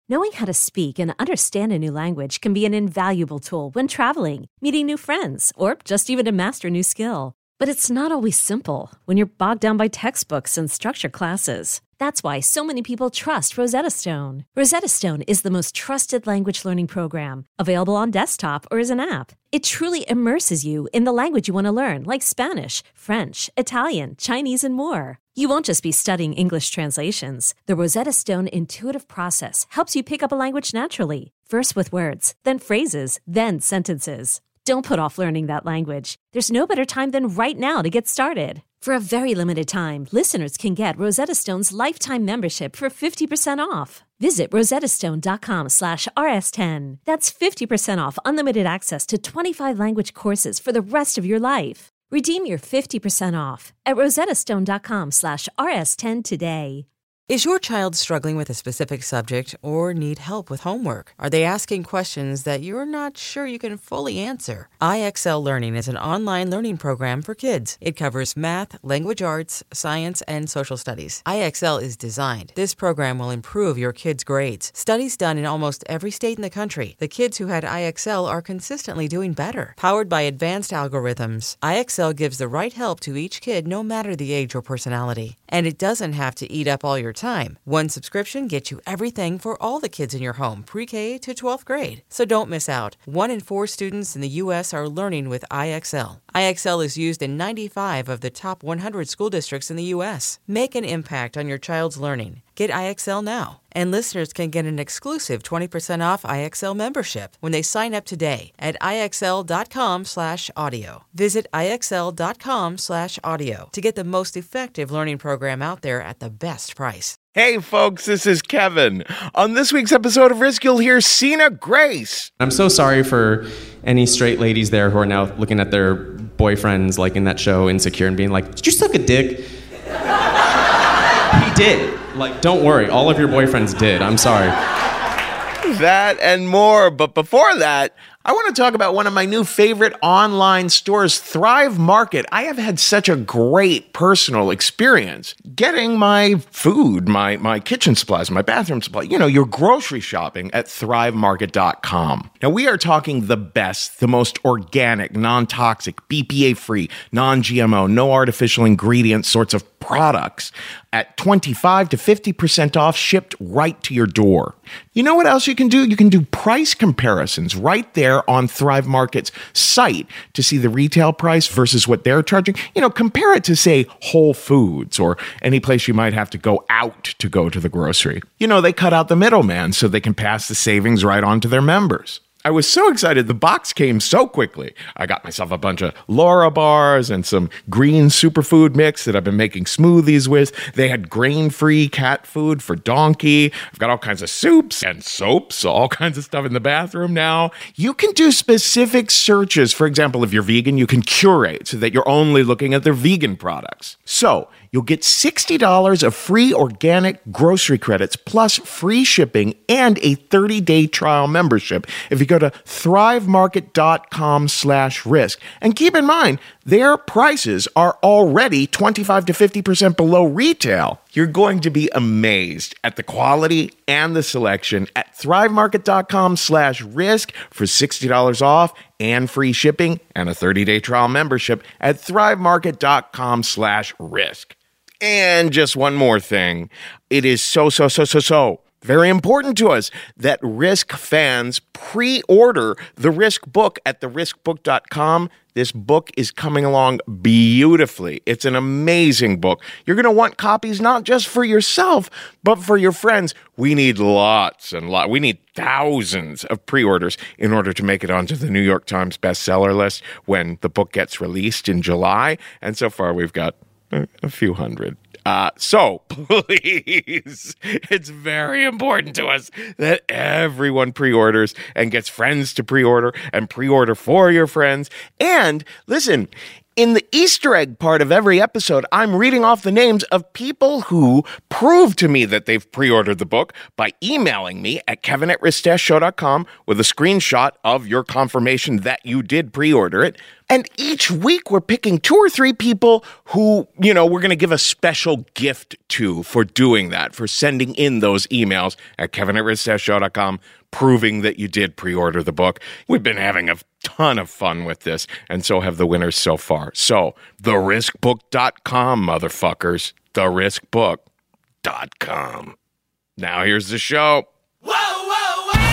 Knowing how to speak and understand a new language can be an invaluable tool when traveling, meeting new friends, or just even to master a new skill. But it's not always simple when you're bogged down by textbooks and structured classes. That's why so many people trust Rosetta Stone. Rosetta Stone is the most trusted language learning program, available on desktop or as an app. It truly immerses you in the language you want to learn, like Spanish, French, Italian, Chinese, and more. You won't just be studying English translations. The Rosetta Stone intuitive process helps you pick up a language naturally, first with words, then phrases, then sentences. Don't put off learning that language. There's no better time than right now to get started. For a very limited time, listeners can get Rosetta Stone's lifetime membership for 50% off. Visit rosettastone.com/rs10. That's 50% off unlimited access to 25 language courses for the rest of your life. Redeem your 50% off at rosettastone.com/rs10 today. Is your child struggling with a specific subject or need help with homework? Are they asking questions that you're not sure you can fully answer? IXL Learning is an online learning program for kids. It covers math, language arts, science, and social studies. IXL is designed. This program will improve your kids' grades. Studies done in almost every state in the country. The kids who had IXL are consistently doing better. Powered by advanced algorithms, IXL gives the right help to each kid no matter the age or personality. And it doesn't have to eat up all your time. One subscription gets you everything for all the kids in your home, pre-K to 12th grade. So don't miss out. 1 in 4 students in the U.S. are learning with IXL. IXL is used in 95 of the top 100 school districts in the U.S. Make an impact on your child's learning. Get IXL now. And listeners can get an exclusive 20% off IXL membership when they sign up today at IXL.com/audio. Visit IXL.com/audio to get the most effective learning program out there at the best price. Hey folks, this is Kevin. On this week's episode of Risk, you'll hear Sina Grace. I'm so sorry for any straight ladies there who are now looking at their boyfriends like in that show Insecure and being like, did you suck a dick? He did. Like, don't worry, all of your boyfriends did. I'm sorry. That and more, but before that, I want to talk about one of my new favorite online stores, Thrive Market. I have had such a great personal experience getting my food, my kitchen supplies, my bathroom supplies, your grocery shopping at thrivemarket.com. Now, we are talking the best, the most organic, non-toxic, BPA-free, non-GMO, no artificial ingredients sorts of products at 25 to 50% off, shipped right to your door. You know what else you can do? You can do price comparisons right there on Thrive Market's site to see the retail price versus what they're charging. Compare it to, say, Whole Foods or any place you might have to go out to go to the grocery. They cut out the middleman so they can pass the savings right on to their members. I was so excited. The box came so quickly. I got myself a bunch of Laura bars and some green superfood mix that I've been making smoothies with. They had grain-free cat food for Donkey. I've got all kinds of soups and soaps, all kinds of stuff in the bathroom now. You can do specific searches. For example, if you're vegan, you can curate so that you're only looking at their vegan products. So you'll get $60 of free organic grocery credits plus free shipping and a 30-day trial membership if you go to thrivemarket.com/risk. And keep in mind, their prices are already 25 to 50% below retail. You're going to be amazed at the quality and the selection at thrivemarket.com/risk for $60 off and free shipping and a 30-day trial membership at thrivemarket.com/risk. And just one more thing. It is so very important to us that Risk fans pre-order the Risk book at theriskbook.com. This book is coming along beautifully. It's an amazing book. You're going to want copies not just for yourself, but for your friends. We need lots and lots. We need thousands of pre-orders in order to make it onto the New York Times bestseller list when the book gets released in July. And so far, we've got a few hundred. So please, it's very important to us that everyone pre-orders and gets friends to pre-order and pre-order for your friends. And listen, In the Easter egg part of every episode, I'm reading off the names of people who prove to me that they've pre-ordered the book by emailing me at kevin@risteshshow.com with a screenshot of your confirmation that you did pre-order it. And each week we're picking 2 or 3 people who, we're going to give a special gift to for doing that, for sending in those emails at kevin@risteshshow.com proving that you did pre-order the book. We've been having a ton of fun with this, and so have the winners so far. So, theriskbook.com, motherfuckers. Theriskbook.com. Now here's the show. Whoa, whoa, whoa!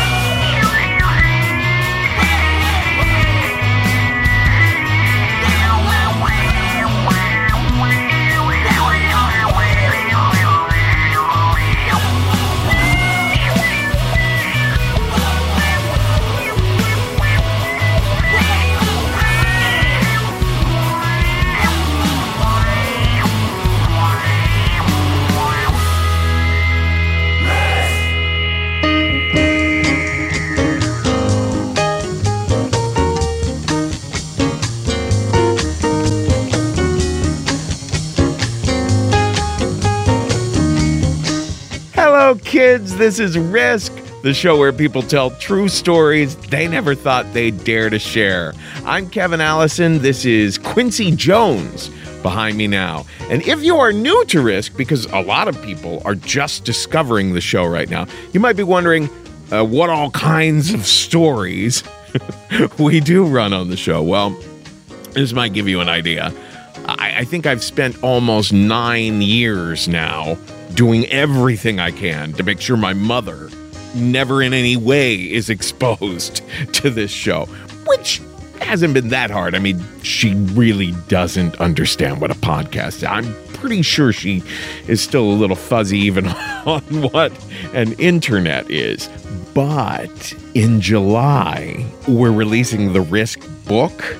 Hello, kids. This is Risk, the show where people tell true stories they never thought they'd dare to share. I'm Kevin Allison. This is Quincy Jones behind me now. And if you are new to Risk, because a lot of people are just discovering the show right now, you might be wondering what all kinds of stories we do run on the show. Well, this might give you an idea. I think I've spent almost 9 years now doing everything I can to make sure my mother never in any way is exposed to this show, which hasn't been that hard. I mean, she really doesn't understand what a podcast is. I'm pretty sure she is still a little fuzzy even on what an internet is. But in July, we're releasing the Risk book,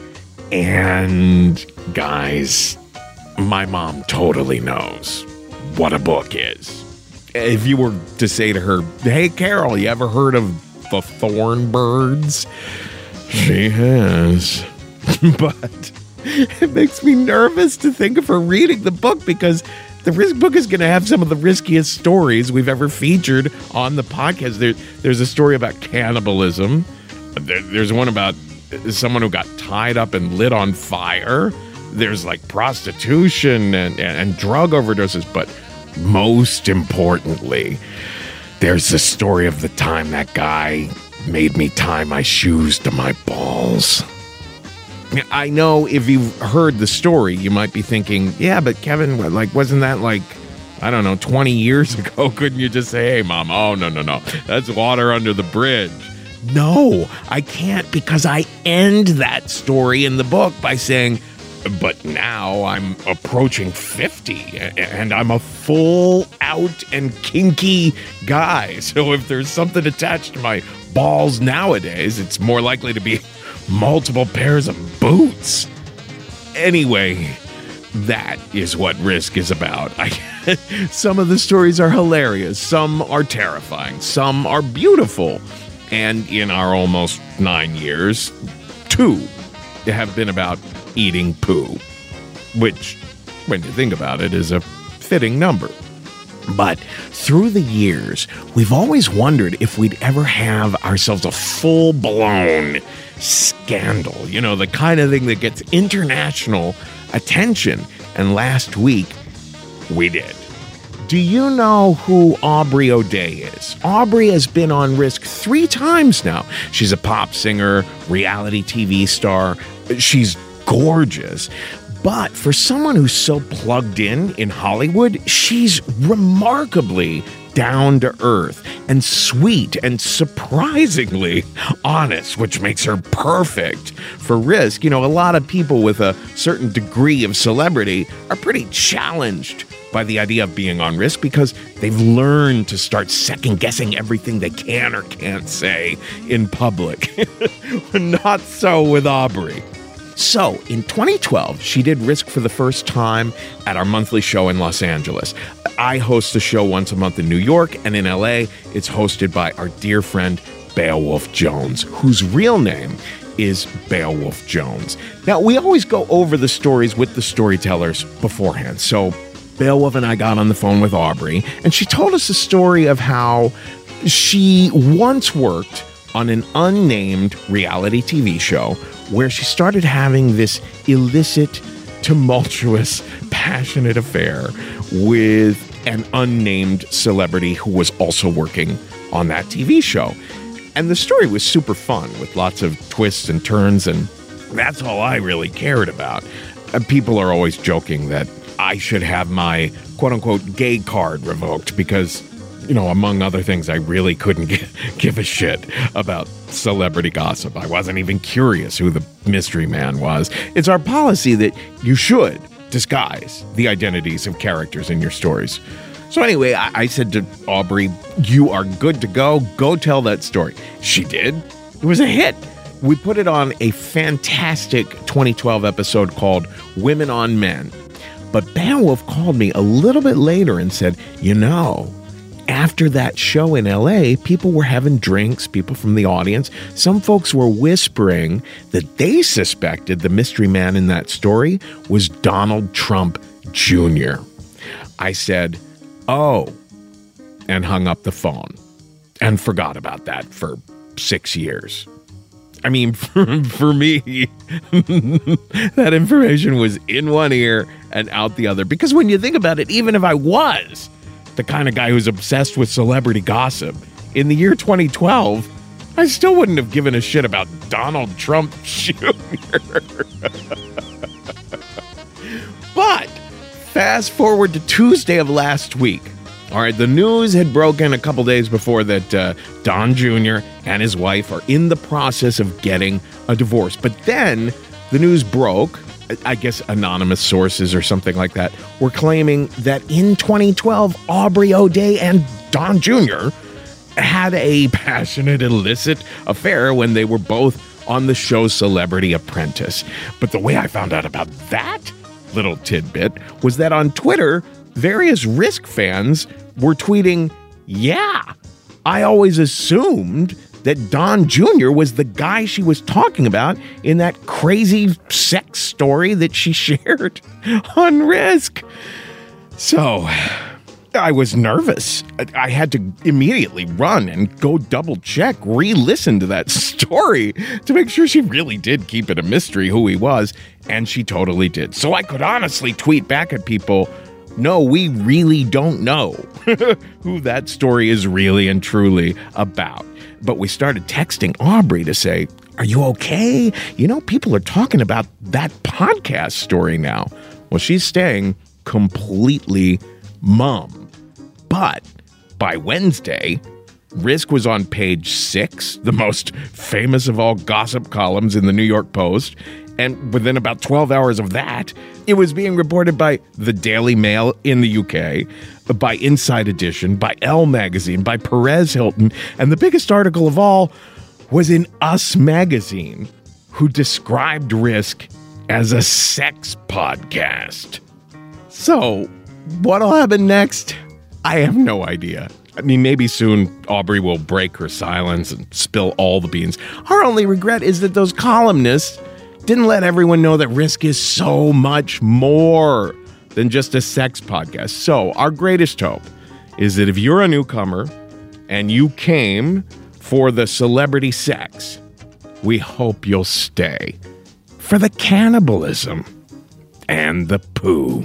and guys, my mom totally knows what a book is. If you were to say to her, "Hey, Carol, you ever heard of the Thorn Birds?" She has. But it makes me nervous to think of her reading the book, because the Risk book is going to have some of the riskiest stories we've ever featured on the podcast. There's a story about cannibalism. There's one about someone who got tied up and lit on fire. There's like prostitution and drug overdoses, but most importantly, there's the story of the time that guy made me tie my shoes to my balls. I know if you've heard the story, you might be thinking, yeah, but Kevin, wasn't that 20 years ago? Couldn't you just say, "Hey, Mom, oh, no, that's water under the bridge"? No, I can't, because I end that story in the book by saying, but now I'm approaching 50 and I'm a full out and kinky guy. So if there's something attached to my balls nowadays, it's more likely to be multiple pairs of boots. Anyway, that is what Risk is about. Some of the stories are hilarious. Some are terrifying. Some are beautiful. And in our almost 9 years, 2 have been about eating poo, which, when you think about it, is a fitting number. But through the years, we've always wondered if we'd ever have ourselves a full-blown scandal, the kind of thing that gets international attention. And last week, we did. Do you know who Aubrey O'Day is? Aubrey has been on Risk 3 times now. She's a pop singer, reality TV star. She's gorgeous. But for someone who's so plugged in Hollywood, she's remarkably down to earth and sweet and surprisingly honest, which makes her perfect for Risk. A lot of people with a certain degree of celebrity are pretty challenged by the idea of being on Risk, because they've learned to start second-guessing everything they can or can't say in public. Not so with Aubrey. So, in 2012, she did Risk for the first time at our monthly show in Los Angeles. I host the show once a month in New York, and in LA, it's hosted by our dear friend Beowulf Jones, whose real name is Beowulf Jones. Now, we always go over the stories with the storytellers beforehand. So Beowulf and I got on the phone with Aubrey, and she told us the story of how she once worked on an unnamed reality TV show where she started having this illicit, tumultuous, passionate affair with an unnamed celebrity who was also working on that TV show. And the story was super fun with lots of twists and turns, and that's all I really cared about. People are always joking that I should have my quote-unquote gay card revoked because, you know, among other things, I really couldn't give a shit about celebrity gossip. I wasn't even curious who the mystery man was. It's our policy that you should disguise the identities of characters in your stories. So anyway, I said to Aubrey, you are good to go. Go tell that story. She did. It was a hit. We put it on a fantastic 2012 episode called Women on Men. But Beowulf called me a little bit later and said, you know, after that show in LA, people were having drinks, people from the audience. Some folks were whispering that they suspected the mystery man in that story was Donald Trump Jr. I said, oh, and hung up the phone and forgot about that for 6 years. I mean, for me, that information was in one ear and out the other. Because when you think about it, even if I was the kind of guy who's obsessed with celebrity gossip, in the year 2012, I still wouldn't have given a shit about Donald Trump Jr. But fast forward to Tuesday of last week. All right, the news had broken a couple days before that Don Jr. and his wife are in the process of getting a divorce. But then the news broke. I guess anonymous sources or something like that were claiming that in 2012, Aubrey O'Day and Don Jr. had a passionate, illicit affair when they were both on the show Celebrity Apprentice. But the way I found out about that little tidbit was that on Twitter, various Risk fans were tweeting, yeah, I always assumed that Don Jr. was the guy she was talking about in that crazy sex story that she shared on Risk. So I was nervous. I had to immediately run and go double check, re-listen to that story to make sure she really did keep it a mystery who he was. And she totally did. So I could honestly tweet back at people, no, we really don't know who that story is really and truly about. But we started texting Aubrey to say, are you okay? You know, people are talking about that podcast story now. Well, she's staying completely mum. But by Wednesday, Risk was on page 6, the most famous of all gossip columns in the New York Post. And within about 12 hours of that, it was being reported by the Daily Mail in the UK, by Inside Edition, by Elle Magazine, by Perez Hilton, and the biggest article of all was in Us Magazine, who described Risk as a sex podcast. So, what'll happen next? I have no idea. I mean, maybe soon Aubrey will break her silence and spill all the beans. Our only regret is that those columnists didn't let everyone know that Risk is so much more than just a sex podcast. So our greatest hope is that if you're a newcomer and you came for the celebrity sex, we hope you'll stay for the cannibalism and the poo.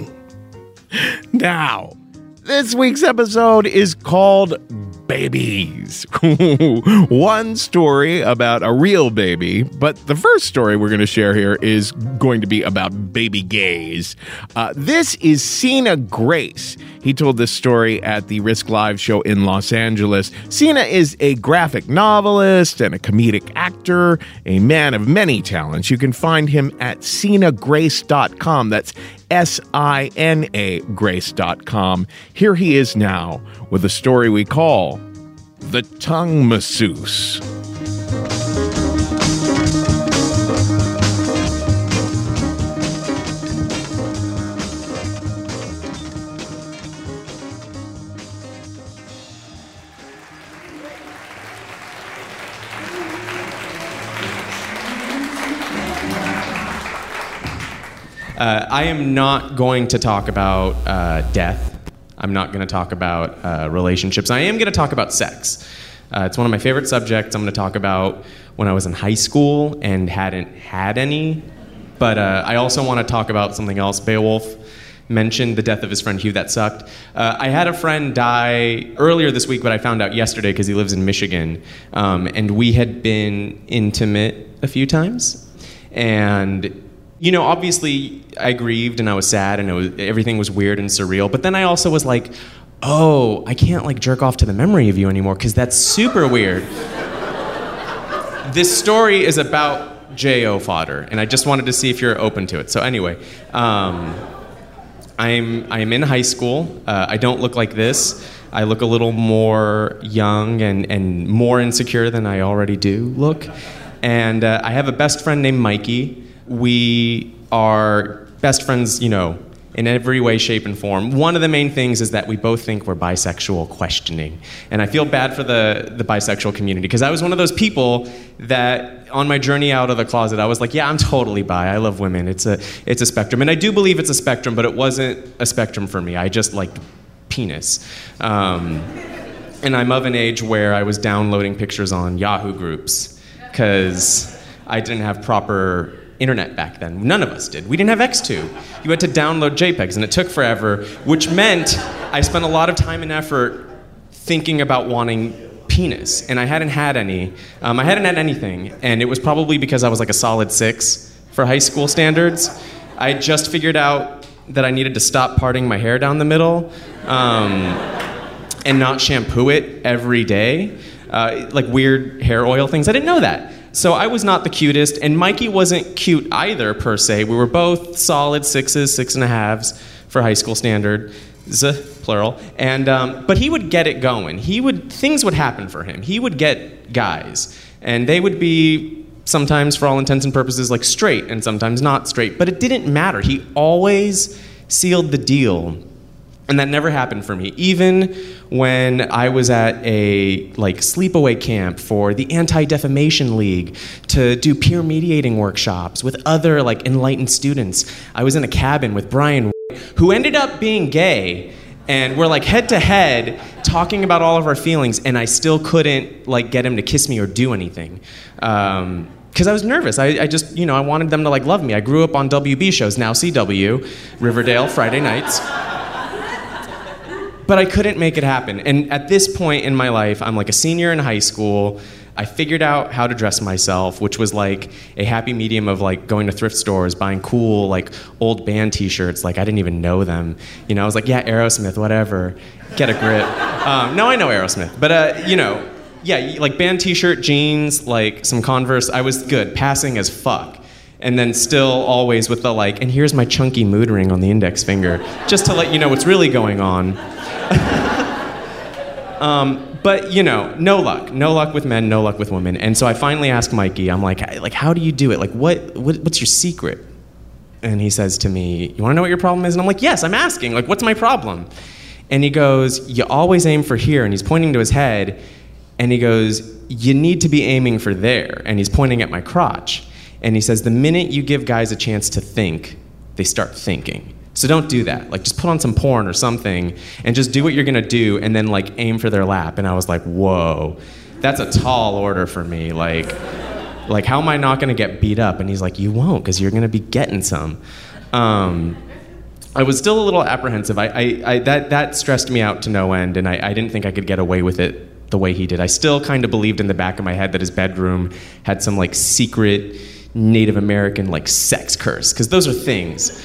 Now, this week's episode is called Babies. One story about a real baby, but the first story we're going to share here is going to be about baby gays. This is Sina Grace. He told this story at the Risk Live show in Los Angeles. Sina is a graphic novelist and a comedic actor, a man of many talents. You can find him at sinagrace.com. That's SINA Grace.com. Here he is now with a story we call The Tongue Masseuse. I am not going to talk about death. I'm not going to talk about relationships. I am going to talk about sex. It's one of my favorite subjects. I'm going to talk about when I was in high school and hadn't had any. But I also want to talk about something else. Beowulf mentioned the death of his friend Hugh. That sucked. I had a friend die earlier this week, but I found out yesterday because he lives in Michigan. And we had been intimate a few times. And, you know, obviously I grieved and I was sad and everything was weird and surreal. But then I also was like, oh, I can't like jerk off to the memory of you anymore because that's super weird. This story is about J.O. fodder, and I just wanted to see if you're open to it. So anyway, I'm in high school. I don't look like this. I look a little more young and more insecure than I already do look. And I have a best friend named Mikey. We are best friends, you know, in every way, shape, and form. One of the main things is that we both think we're bisexual questioning. And I feel bad for the bisexual community, because I was one of those people that on my journey out of the closet, I was like, yeah, I'm totally bi. I love women. It's a spectrum. And I do believe it's a spectrum, but it wasn't a spectrum for me. I just liked penis. And I'm of an age where I was downloading pictures on Yahoo groups because I didn't have proper internet back then. None of us did. We didn't have X2. You had to download JPEGs, and it took forever, which meant I spent a lot of time and effort thinking about wanting penis, and I hadn't had any. I hadn't had anything, and it was probably because I was like a solid 6 for high school standards. I just figured out that I needed to stop parting my hair down the middle and not shampoo it every day, like weird hair oil things. I didn't know that. So I was not the cutest, and Mikey wasn't cute either, per se. We were both solid 6s, 6.5s for high school standard, plural. And but he would get it going. Things would happen for him. He would get guys, and they would be sometimes, for all intents and purposes, like straight, and sometimes not straight. But it didn't matter. He always sealed the deal. And that never happened for me. Even when I was at a sleepaway camp for the Anti-Defamation League to do peer mediating workshops with other enlightened students. I was in a cabin with Brian, who ended up being gay, and we're head to head talking about all of our feelings, and I still couldn't get him to kiss me or do anything. Because I was nervous. I just, I wanted them to love me. I grew up on WB shows, now CW, Riverdale, Friday nights. But I couldn't make it happen. And at this point in my life, I'm a senior in high school. I figured out how to dress myself, which was a happy medium of going to thrift stores, buying cool old band t-shirts. I didn't even know them. I was yeah, Aerosmith, whatever. Get a grip. No, I know Aerosmith. But, yeah, band t-shirt, jeans, some Converse. I was good, passing as fuck. And then still always with the and here's my chunky mood ring on the index finger, just to let you know what's really going on. But no luck with men, no luck with women. And so I finally asked Mikey, I'm how do you do it? What's your secret? And he says to me, you want to know what your problem is? And I'm yes, I'm asking, what's my problem? And he goes, you always aim for here. And he's pointing to his head, and he goes, you need to be aiming for there. And he's pointing at my crotch. And he says, the minute you give guys a chance to think, they start thinking. So don't do that. Just put on some porn or something and just do what you're gonna do, and then aim for their lap. And I was whoa, that's a tall order for me. How am I not gonna get beat up? And he's you won't, because you're gonna be getting some. I was still a little apprehensive. That stressed me out to no end, and I didn't think I could get away with it the way he did. I still kind of believed in the back of my head that his bedroom had some secret Native American sex curse, because those are things.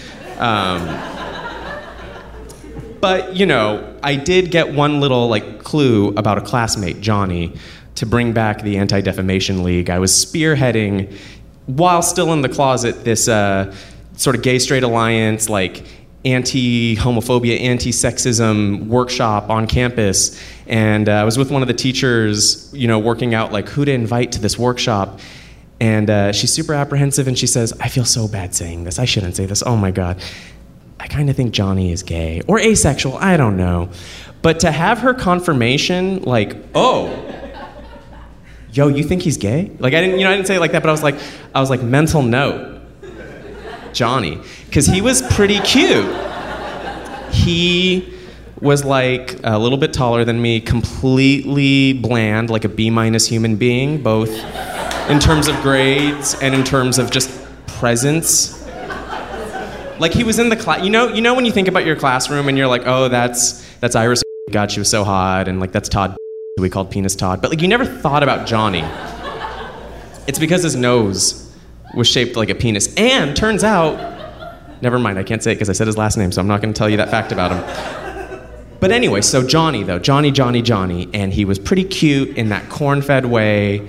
But, I did get one little, clue about a classmate, Johnny, to bring back the Anti-Defamation League. I was spearheading, while still in the closet, this sort of gay-straight alliance, anti-homophobia, anti-sexism workshop on campus. And I was with one of the teachers, working out, who to invite to this workshop. And she's super apprehensive, and she says, I feel so bad saying this. I shouldn't say this. Oh, my God. I kind of think Johnny is gay. Or asexual. I don't know. But to have her confirmation, oh, yo, you think he's gay? I didn't say it like that, but I was like, mental note. Johnny, because he was pretty cute. He was like a little bit taller than me, completely bland, like a B- human being, both in terms of grades and in terms of just presence. Like he was in the class, you know when you think about your classroom and you're like, oh, that's Iris, God, she was so hot, and like that's Todd, who we called Penis Todd, but like you never thought about Johnny. It's because his nose was shaped like a penis, and turns out, never mind, I can't say it because I said his last name, so I'm not going to tell you that fact about him. But anyway, so Johnny, and he was pretty cute in that corn-fed way.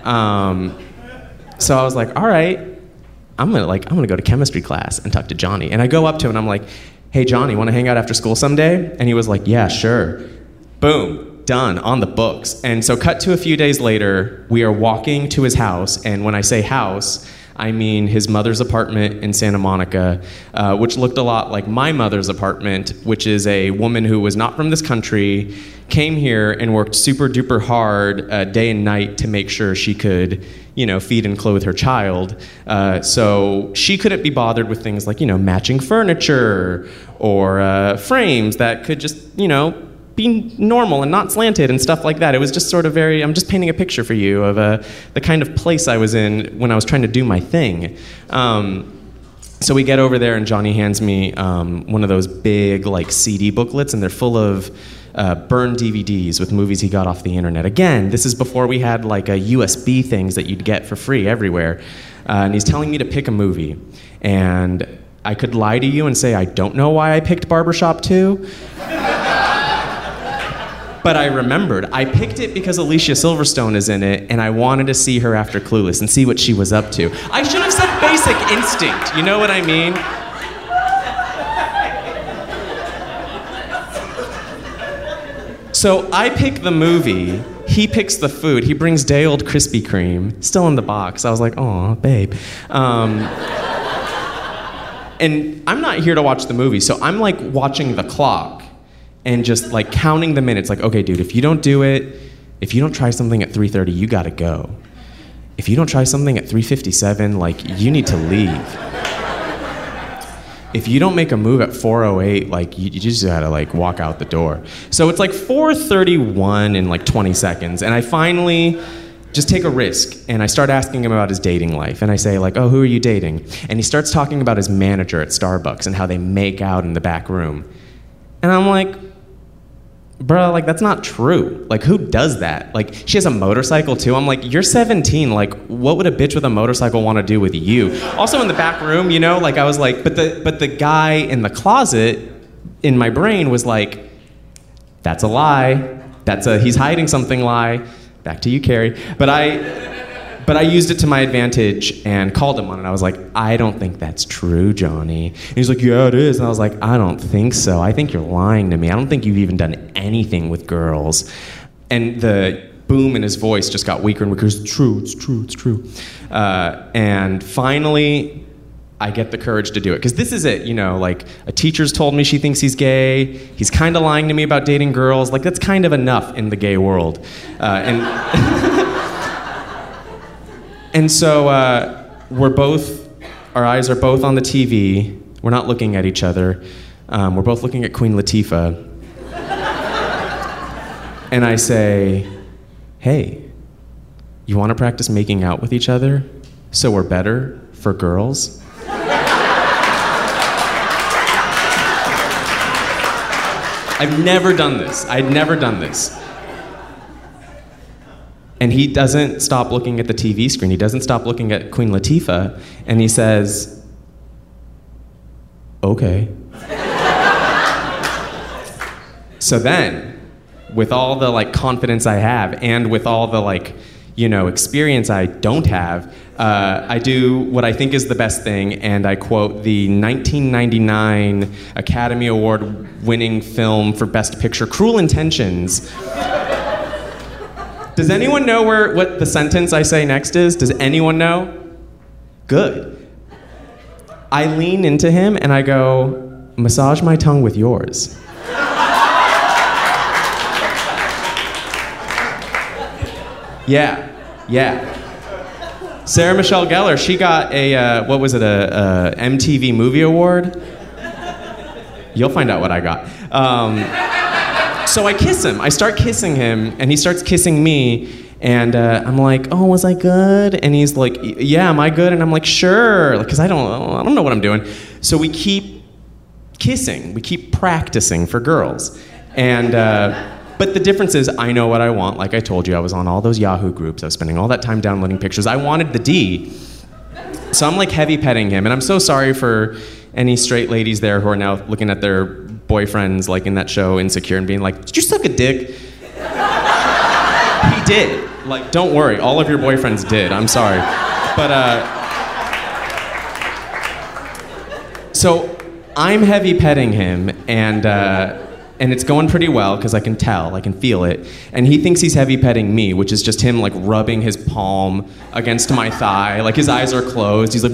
So I was like, all right, I'm gonna go to chemistry class and talk to Johnny. And I go up to him and I'm like, hey Johnny, want to hang out after school someday? And he was like, yeah, sure. Boom, done, on the books. And so cut to a few days later, we are walking to his house, and when I say house, I mean his mother's apartment in Santa Monica, which looked a lot like my mother's apartment, which is a woman who was not from this country, came here and worked super duper hard day and night to make sure she could, feed and clothe her child. So she couldn't be bothered with things like, matching furniture or frames that could just, be normal and not slanted and stuff like that. It was just sort of I'm just painting a picture for you of the kind of place I was in when I was trying to do my thing. So we get over there and Johnny hands me one of those big CD booklets, and they're full of burned DVDs with movies he got off the internet. Again, this is before we had USB things that you'd get for free everywhere. And he's telling me to pick a movie. And I could lie to you and say I don't know why I picked Barbershop 2. But I remembered. I picked it because Alicia Silverstone is in it, and I wanted to see her after Clueless and see what she was up to. I should have said Basic Instinct, you know what I mean? So I pick the movie, he picks the food, he brings day-old Krispy Kreme, still in the box. I was like, aw, babe. And I'm not here to watch the movie, so I'm watching the clock. And just counting the minutes, okay, dude, if you don't do it, if you don't try something at 3:30, you gotta go. If you don't try something at 3:57, you need to leave. If you don't make a move at 4:08, you just gotta walk out the door. So it's 4:31 in 20 seconds, and I finally just take a risk, and I start asking him about his dating life, and I say oh, who are you dating? And he starts talking about his manager at Starbucks and how they make out in the back room. And I'm like, bro, that's not true. Who does that? She has a motorcycle too. I'm like, you're 17. What would a bitch with a motorcycle want to do with you? Also in the back room, I was like, but the guy in the closet in my brain was like, that's a lie. That's a he's hiding something lie. Back to you, Carrie. But I used it to my advantage and called him on it. I was like, I don't think that's true, Johnny. And he's like, yeah, it is. And I was like, I don't think so. I think you're lying to me. I don't think you've even done anything with girls. And the boom in his voice just got weaker and weaker. It's true, it's true, it's true. And finally, I get the courage to do it. Because this is it, a teacher's told me she thinks he's gay. He's kind of lying to me about dating girls. That's kind of enough in the gay world. And so our eyes are both on the TV. We're not looking at each other. We're both looking at Queen Latifah. And I say, hey, you want to practice making out with each other so we're better for girls? I'd never done this. And he doesn't stop looking at the TV screen. He doesn't stop looking at Queen Latifah. And he says, okay. So then, with all the confidence I have and with all the experience I don't have, I do what I think is the best thing, and I quote the 1999 Academy Award winning film for Best Picture, Cruel Intentions. Does anyone know what the sentence I say next is? Does anyone know? Good. I lean into him and I go, massage my tongue with yours. Yeah. Sarah Michelle Gellar, she got a MTV Movie Award. You'll find out what I got. So I kiss him. I start kissing him, and he starts kissing me. And I'm like, oh, was I good? And he's like, yeah, am I good? And I'm like, sure, because I don't know what I'm doing. So we keep kissing. We keep practicing for girls. And but the difference is, I know what I want. Like I told you, I was on all those Yahoo groups. I was spending all that time downloading pictures. I wanted the D. So I'm like heavy petting him, and I'm so sorry for any straight ladies there who are now looking at their boyfriends, like in that show Insecure, and being like, did you suck a dick? He did. Like, don't worry, all of your boyfriends did. I'm sorry. But, so I'm heavy petting him, and it's going pretty well, because I can tell, I can feel it. And he thinks he's heavy petting me, which is just him, like, rubbing his palm against my thigh. Like, his eyes are closed. He's like,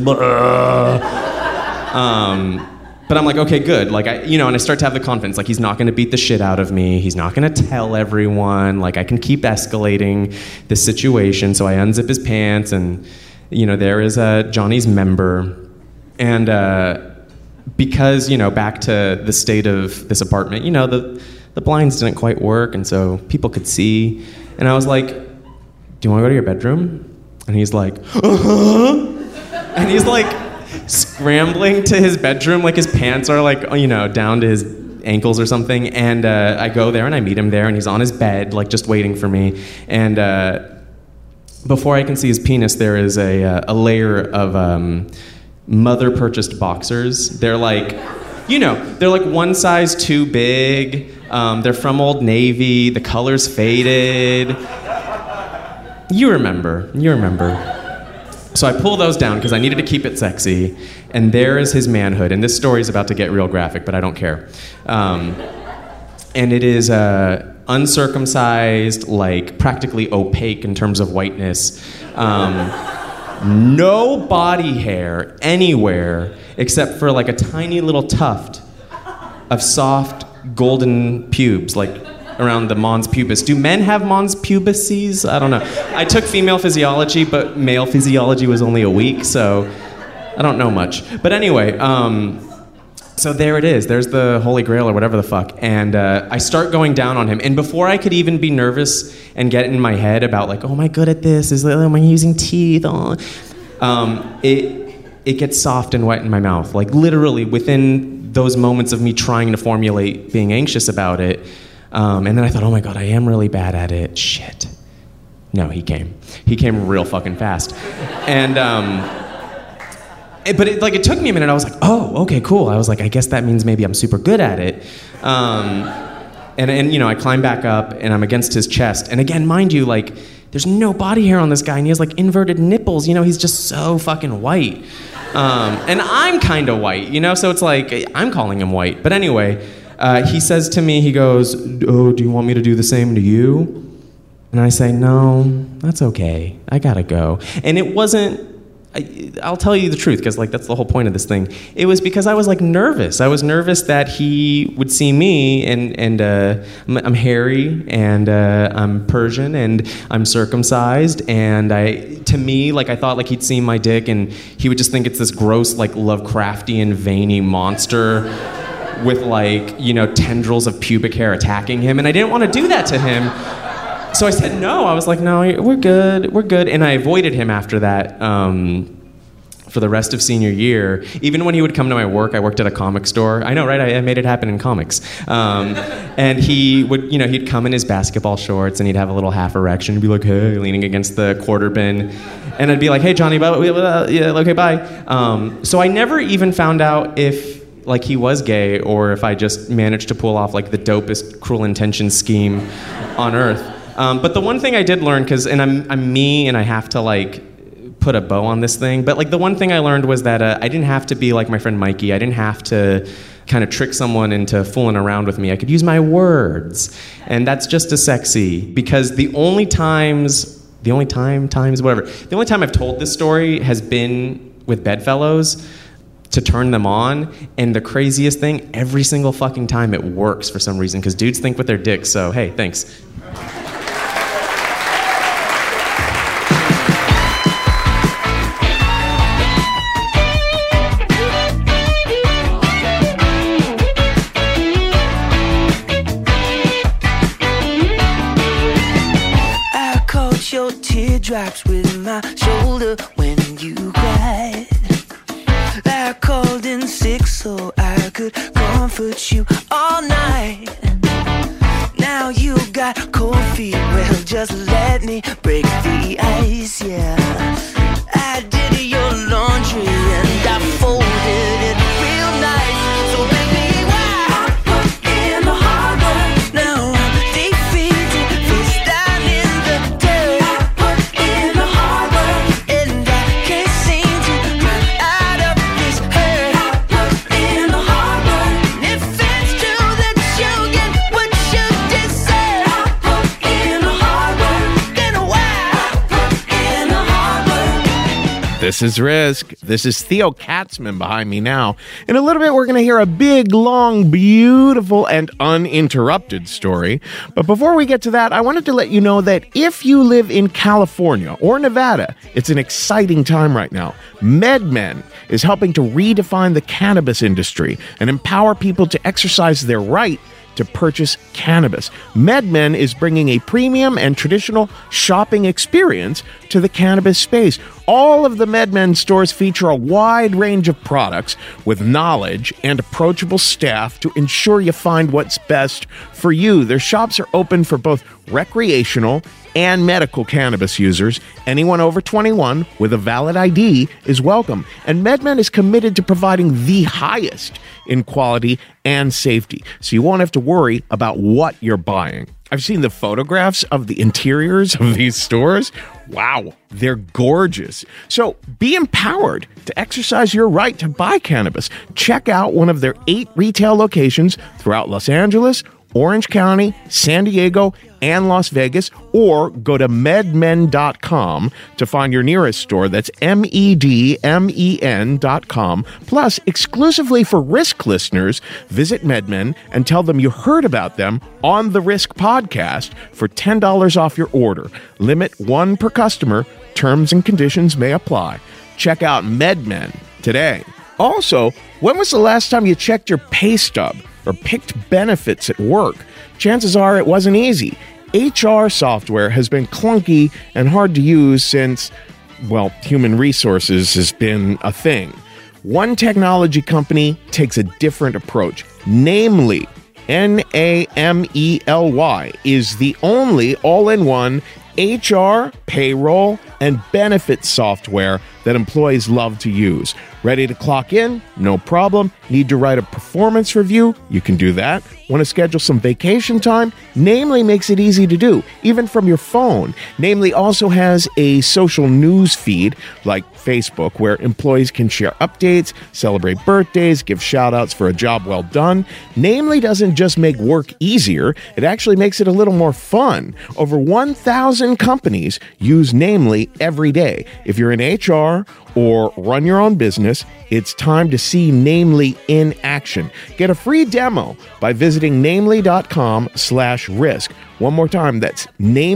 but I'm like, okay, good. Like, and I start to have the confidence. Like, he's not going to beat the shit out of me. He's not going to tell everyone. Like, I can keep escalating this situation. So I unzip his pants, and, there is Johnny's member. And because, back to the state of this apartment, the blinds didn't quite work, and so people could see. And I was like, do you want to go to your bedroom? And he's like, uh-huh. And he's like, scrambling to his bedroom, like his pants are like, down to his ankles or something. And I go there and I meet him there, and he's on his bed, like just waiting for me. And before I can see his penis, there is a layer of mother-purchased boxers. They're like, they're like one size too big. They're from Old Navy. The color's faded. You remember. So I pull those down because I needed to keep it sexy, and there is his manhood. And this story is about to get real graphic, but I don't care. And it is uncircumcised, like practically opaque in terms of whiteness. No body hair anywhere except for like a tiny little tuft of soft golden pubes, like around the mons pubis. Do men have mons pubices? I don't know. I took female physiology, but male physiology was only a week, so I don't know much. But anyway, so there it is. There's the Holy Grail or whatever the fuck. And I start going down on him. And before I could even be nervous and get in my head about like, oh, am I good at this? Am I using teeth? Oh. It gets soft and wet in my mouth. Like literally within those moments of me trying to formulate being anxious about it. And then I thought, oh my God, I am really bad at it. Shit. No, he came. He came real fucking fast. And, but it took me a minute. I was like, oh, okay, cool. I was like, I guess that means maybe I'm super good at it. And I climb back up and I'm against his chest. And again, mind you, like, there's no body hair on this guy, and he has like inverted nipples. He's just so fucking white. And I'm kind of white, so it's like, I'm calling him white. But anyway, he says to me, he goes, oh, do you want me to do the same to you? And I say, no, that's okay. I gotta go. And it wasn't, I'll tell you the truth, because like that's the whole point of this thing. It was because I was like nervous. I was nervous that he would see me, and I'm hairy, and I'm Persian, and I'm circumcised, and to me, like I thought like he'd see my dick, and he would just think it's this gross like Lovecraftian veiny monster with like, tendrils of pubic hair attacking him, and I didn't want to do that to him. So I said no. I was like, no, we're good. And I avoided him after that for the rest of senior year. Even when he would come to my work, I worked at a comic store. I know, right? I made it happen in comics. And he would, he'd come in his basketball shorts, and he'd have a little half erection. He'd be like, hey, leaning against the quarter bin. And I'd be like, hey, Johnny, bye. Yeah, okay, bye. So I never even found out if like he was gay, or if I just managed to pull off like the dopest Cruel Intentions scheme on earth. But the one thing I did learn, and I'm me, and I have to like put a bow on this thing, but like the one thing I learned was that I didn't have to be like my friend Mikey. I didn't have to kind of trick someone into fooling around with me. I could use my words, and that's just as sexy, because the only time I've told this story has been with bedfellows to turn them on, and the craziest thing, every single fucking time it works for some reason, because dudes think with their dicks, so hey, thanks. taps with my shoulder when you cried. I called in sick so I could comfort you all night. Now you got cold feet, well just let me break the ice, yeah. I did your laundry and I folded it real nice. So baby, why I put in the hard work? Now I'm defeated, face down in the dirt. I put in the hard work and I can't seem to come out of this hurt. I put in the hard work, and if it's true that you get what you deserve, I put in the hard work, then why I put in the hard work? This is Risk. This is Theo Katzman behind me now. In a little bit, we're going to hear a big, long, beautiful, and uninterrupted story. But before we get to that, I wanted to let you know that if you live in California or Nevada, it's an exciting time right now. MedMen is helping to redefine the cannabis industry and empower people to exercise their right to purchase cannabis. MedMen is bringing a premium and traditional shopping experience to the cannabis space. All of the MedMen stores feature a wide range of products with knowledge and approachable staff to ensure you find what's best for you. Their shops are open for both recreational and medical cannabis users. Anyone over 21 with a valid ID is welcome. And MedMen is committed to providing the highest in quality and safety, so you won't have to worry about what you're buying. I've seen the photographs of the interiors of these stores. Wow, they're gorgeous. So be empowered to exercise your right to buy cannabis. Check out one of their 8 retail locations throughout Los Angeles, Orange County, San Diego, and Las Vegas, or go to medmen.com to find your nearest store. That's medmen.com. Plus, exclusively for Risk listeners, visit MedMen and tell them you heard about them on the Risk podcast for $10 off your order. Limit 1 per customer. Terms and conditions may apply. Check out MedMen today. Also, when was the last time you checked your pay stub or picked benefits at work? Chances are it wasn't easy. HR software has been clunky and hard to use since, well, human resources has been a thing. One technology company takes a different approach. Namely, Namely is the only all-in-one HR, payroll, and benefits software that employees love to use. Ready to clock in? No problem. Need to write a performance review? You can do that. Want to schedule some vacation time? Namely makes it easy to do, even from your phone. Namely also has a social news feed like Facebook, where employees can share updates, celebrate birthdays, give shout-outs for a job well done. Namely doesn't just make work easier, it actually makes it a little more fun. Over 1,000 companies use Namely every day. If you're in HR or run your own business, it's time to see Namely in action. Get a free demo by visiting namely.com/risk. One more time, that's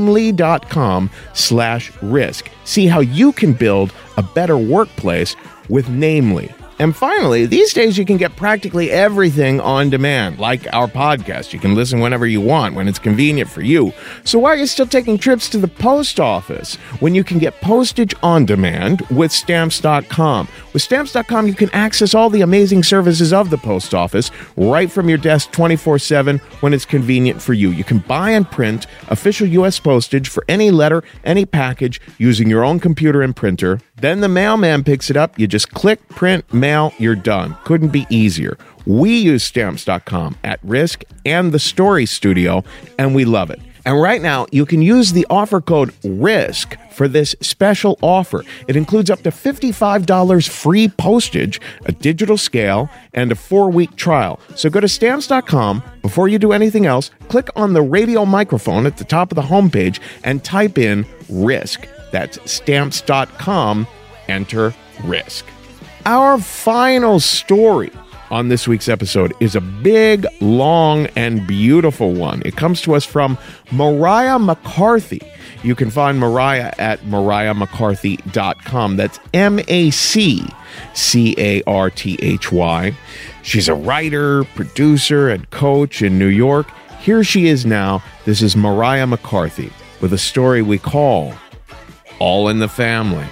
namely.com/risk. See how you can build a better workplace with Namely. And finally, these days you can get practically everything on demand, like our podcast. You can listen whenever you want, when it's convenient for you. So why are you still taking trips to the post office when you can get postage on demand with Stamps.com? With Stamps.com, you can access all the amazing services of the post office right from your desk 24/7 when it's convenient for you. You can buy and print official U.S. postage for any letter, any package, using your own computer and printer. Then the mailman picks it up. You just click, print, mail, you're done. Couldn't be easier. We use Stamps.com at Risk and the Story Studio, and we love it. And right now, you can use the offer code RISK for this special offer. It includes up to $55 free postage, a digital scale, and a 4-week trial. So go to Stamps.com. Before you do anything else, click on the radio microphone at the top of the homepage and type in RISK. That's Stamps.com. Enter RISK. Our final story on this week's episode is a big, long, and beautiful one. It comes to us from Mariah McCarthy. You can find Mariah at mariahmccarthy.com. That's MacCarthy. She's a writer, producer, and coach in New York. Here she is now. This is Mariah McCarthy with a story we call All in the Family.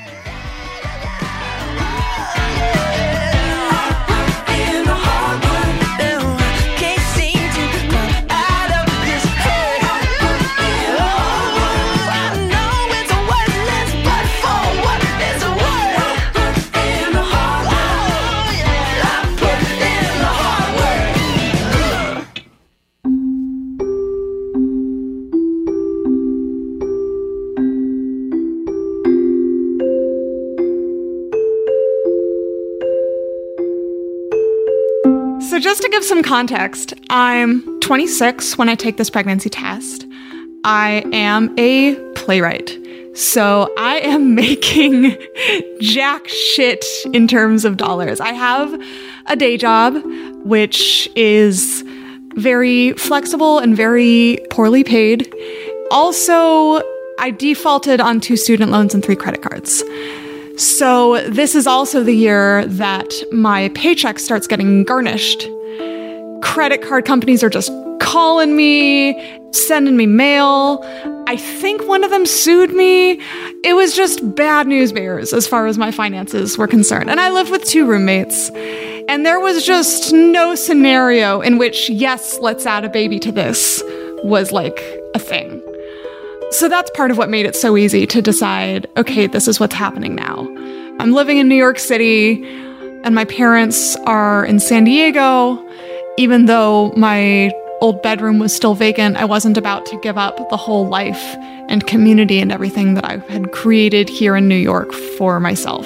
So just to give some context, I'm 26 when I take this pregnancy test. I am a playwright. So I am making jack shit in terms of dollars. I have a day job, which is very flexible and very poorly paid. Also, I defaulted on 2 student loans and 3 credit cards. So this is also the year that my paycheck starts getting garnished. Credit card companies are just calling me, sending me mail. I think one of them sued me. It was just bad news bears as far as my finances were concerned. And I lived with 2 roommates. And there was just no scenario in which, yes, let's add a baby to this was like a thing. So that's part of what made it so easy to decide, okay, this is what's happening now. I'm living in New York City, and my parents are in San Diego. Even though my old bedroom was still vacant, I wasn't about to give up the whole life and community and everything that I had created here in New York for myself.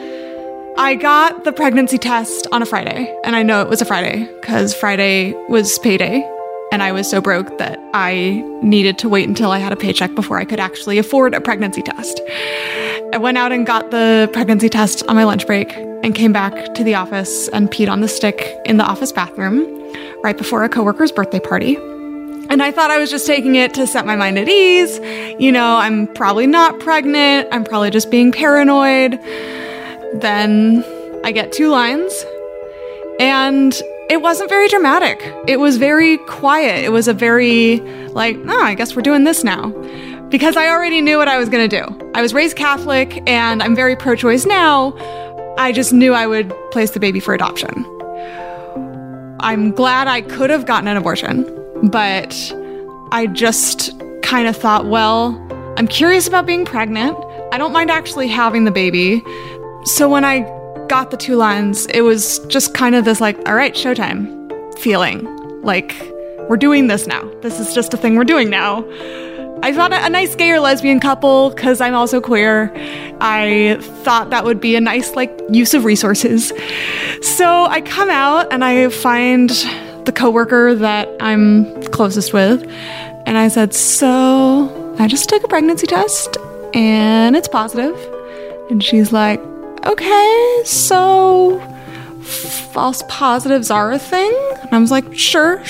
I got the pregnancy test on a Friday, and I know it was a Friday because Friday was payday. And I was so broke that I needed to wait until I had a paycheck before I could actually afford a pregnancy test. I went out and got the pregnancy test on my lunch break and came back to the office and peed on the stick in the office bathroom right before a coworker's birthday party. And I thought I was just taking it to set my mind at ease. You know, I'm probably not pregnant. I'm probably just being paranoid. Then I get 2 lines, and it wasn't very dramatic. It was very quiet. It was a very, I guess we're doing this now. Because I already knew what I was going to do. I was raised Catholic, and I'm very pro-choice now. I just knew I would place the baby for adoption. I'm glad I could have gotten an abortion, but I just kind of thought, well, I'm curious about being pregnant. I don't mind actually having the baby. So when I got the 2 lines, it was just kind of this all right, showtime feeling. We're doing this now. This is just a thing we're doing now. I thought a nice gay or lesbian couple, because I'm also queer. I thought that would be a nice use of resources. So I come out and I find the coworker that I'm closest with. And I said, so I just took a pregnancy test and it's positive. And she's like, okay, so false positives are a thing? And I was like, sure.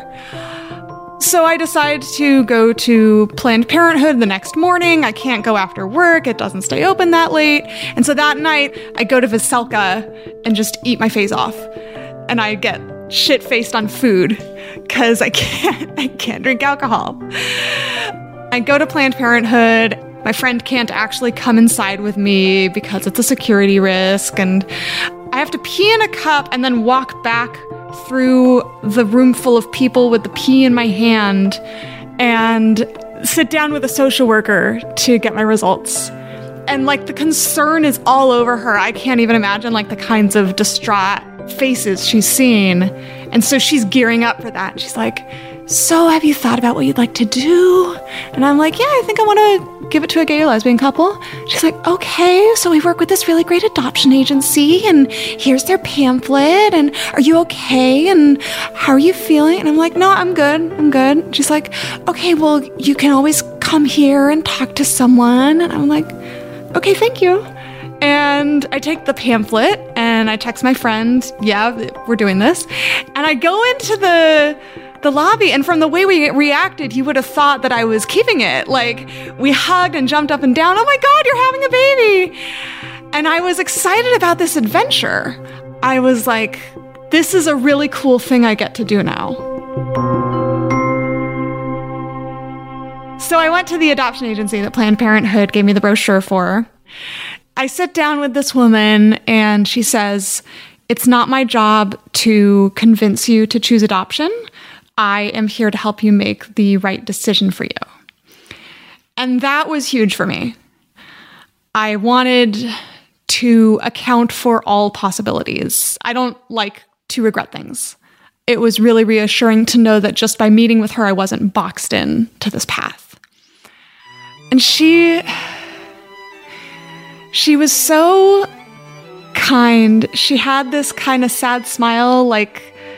So I decide to go to Planned Parenthood the next morning. I can't go after work. It doesn't stay open that late. And so that night, I go to Veselka and just eat my face off. And I get shit-faced on food because I can't drink alcohol. I go to Planned Parenthood. My friend can't actually come inside with me because it's a security risk, and I have to pee in a cup and then walk back through the room full of people with the pee in my hand and sit down with a social worker to get my results. And the concern is all over her. I can't even imagine the kinds of distraught faces she's seen. And so she's gearing up for that. She's like, so have you thought about what you'd like to do? And I'm like, yeah, I think I want to give it to a gay or lesbian couple. She's like, okay, so we work with this really great adoption agency, and here's their pamphlet, and are you okay? And how are you feeling? And I'm like, no, I'm good. She's like, okay, well, you can always come here and talk to someone. And I'm like, okay, thank you. And I take the pamphlet and I text my friend, yeah, we're doing this. And I go into the lobby, and from the way we reacted, you would have thought that I was keeping it. We hugged and jumped up and down. Oh my God, you're having a baby. And I was excited about this adventure. I was like, this is a really cool thing I get to do now. So I went to the adoption agency that Planned Parenthood gave me the brochure for. I sit down with this woman and she says, "It's not my job to convince you to choose adoption. I am here to help you make the right decision for you." And that was huge for me. I wanted to account for all possibilities. I don't like to regret things. It was really reassuring to know that just by meeting with her, I wasn't boxed in to this path. And she was so kind. She had this kind of sad smile, like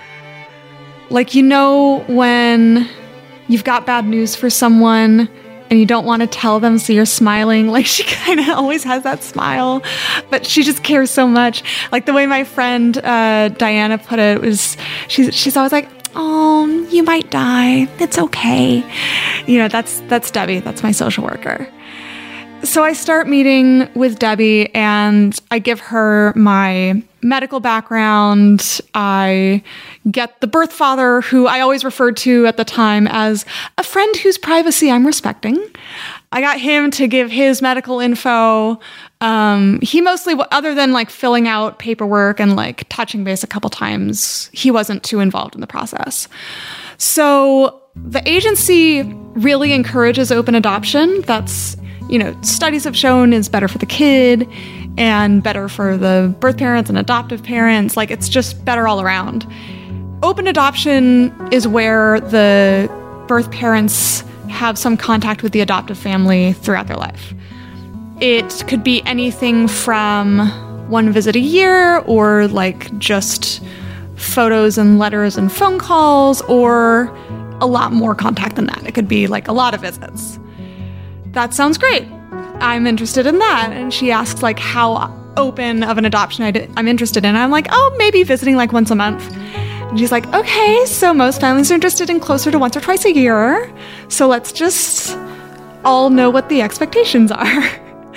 when you've got bad news for someone and you don't want to tell them, so you're smiling. Like, she kind of always has that smile, but she just cares so much. Like the way my friend Diana put it was, she's always like, "Oh, you might die. It's okay." That's Debbie. That's my social worker. So I start meeting with Debbie and I give her my medical background. I get the birth father, who I always referred to at the time as a friend whose privacy I'm respecting. I got him to give his medical info. He mostly, other than like filling out paperwork and like touching base a couple times, he wasn't too involved in the process. So the agency really encourages open adoption. That's, studies have shown is better for the kid and better for the birth parents and adoptive parents. Like, it's just better all around. Open adoption is where the birth parents have some contact with the adoptive family throughout their life. It could be anything from one visit a year, or like just photos and letters and phone calls, or a lot more contact than that. It could be like a lot of visits. That sounds great. I'm interested in that. And she asks like how open of an adoption I'm interested in. I'm like, maybe visiting like once a month. And she's like, "Okay, so most families are interested in closer to once or twice a year. So let's just all know what the expectations are."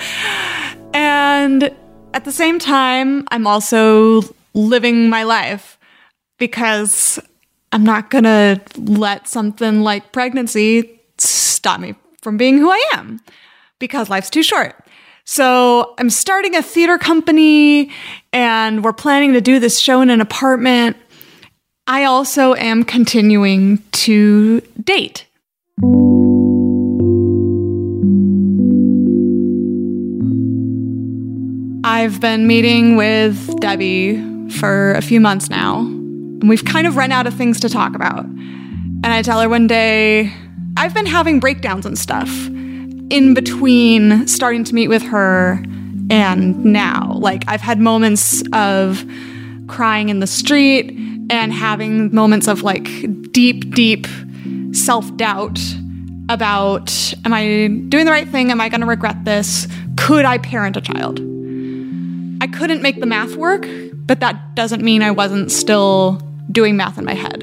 And at the same time, I'm also living my life, because I'm not going to let something like pregnancy stop me from being who I am, because life's too short. So I'm starting a theater company and we're planning to do this show in an apartment. I also am continuing to date. I've been meeting with Debbie for a few months now, and we've kind of run out of things to talk about. And I tell her one day, I've been having breakdowns and stuff in between starting to meet with her and now. Like, I've had moments of crying in the street and having moments of like deep self-doubt about, am I doing the right thing? Am I going to regret this? Could I parent a child? I couldn't make the math work, but that doesn't mean I wasn't still doing math in my head.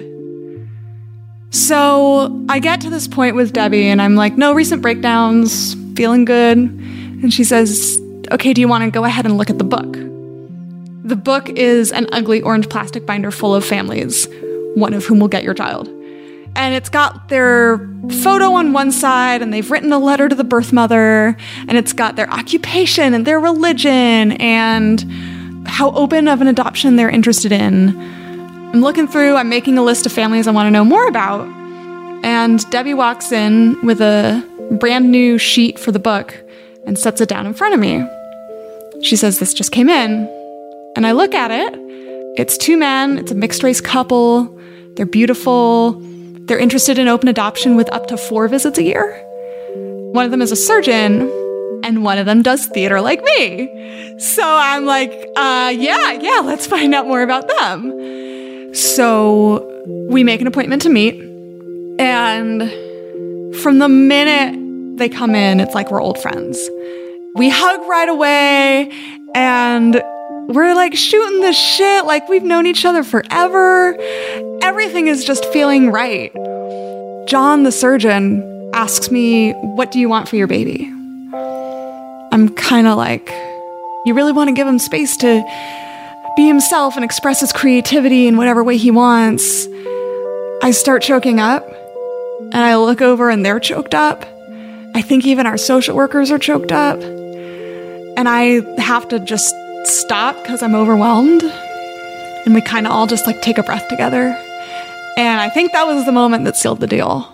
So I get to this point with Debbie and I'm like, "No recent breakdowns, feeling good." And she says, "Okay, do you want to go ahead and look at the book?" The book is an ugly orange plastic binder full of families, one of whom will get your child. And it's got their photo on one side, and they've written a letter to the birth mother, and it's got their occupation and their religion and how open of an adoption they're interested in. I'm looking through, I'm making a list of families I want to know more about. And Debbie walks in with a brand new sheet for the book and sets it down in front of me. She says, "This just came in." And I look at it. It's two men. It's a mixed race couple. They're beautiful. They're interested in open adoption with up to 4 visits a year. One of them is a surgeon, and one of them does theater like me. So I'm like, yeah, let's find out more about them. So we make an appointment to meet, and from the minute they come in, it's like we're old friends. We hug right away, and we're like shooting the shit like we've known each other forever. Everything is just feeling right. John, the surgeon, asks me, "What do you want for your baby?" I'm kind of like, you really want to give him space to be himself and express his creativity in whatever way he wants. I start choking up, and I look over and they're choked up. I think even our social workers are choked up. And I have to just stop because I'm overwhelmed. And we kind of all just like take a breath together. And I think that was the moment that sealed the deal.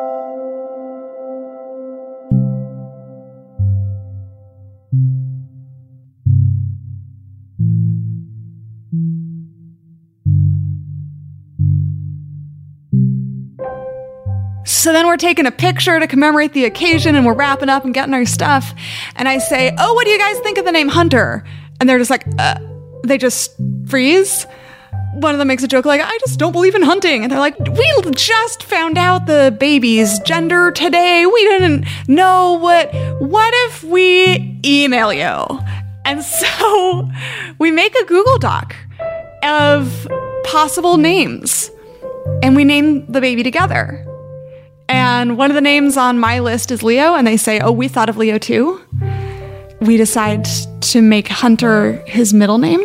So then we're taking a picture to commemorate the occasion, and we're wrapping up and getting our stuff. And I say, oh, what do you guys think of the name Hunter? And they're just like, they just freeze. One of them makes a joke like, I just don't believe in hunting. And they're like, we just found out the baby's gender today. We didn't know what if we email you? And so we make a Google Doc of possible names, and we name the baby together. And one of the names on my list is Leo, and they say, oh, we thought of Leo too. We decide to make Hunter his middle name.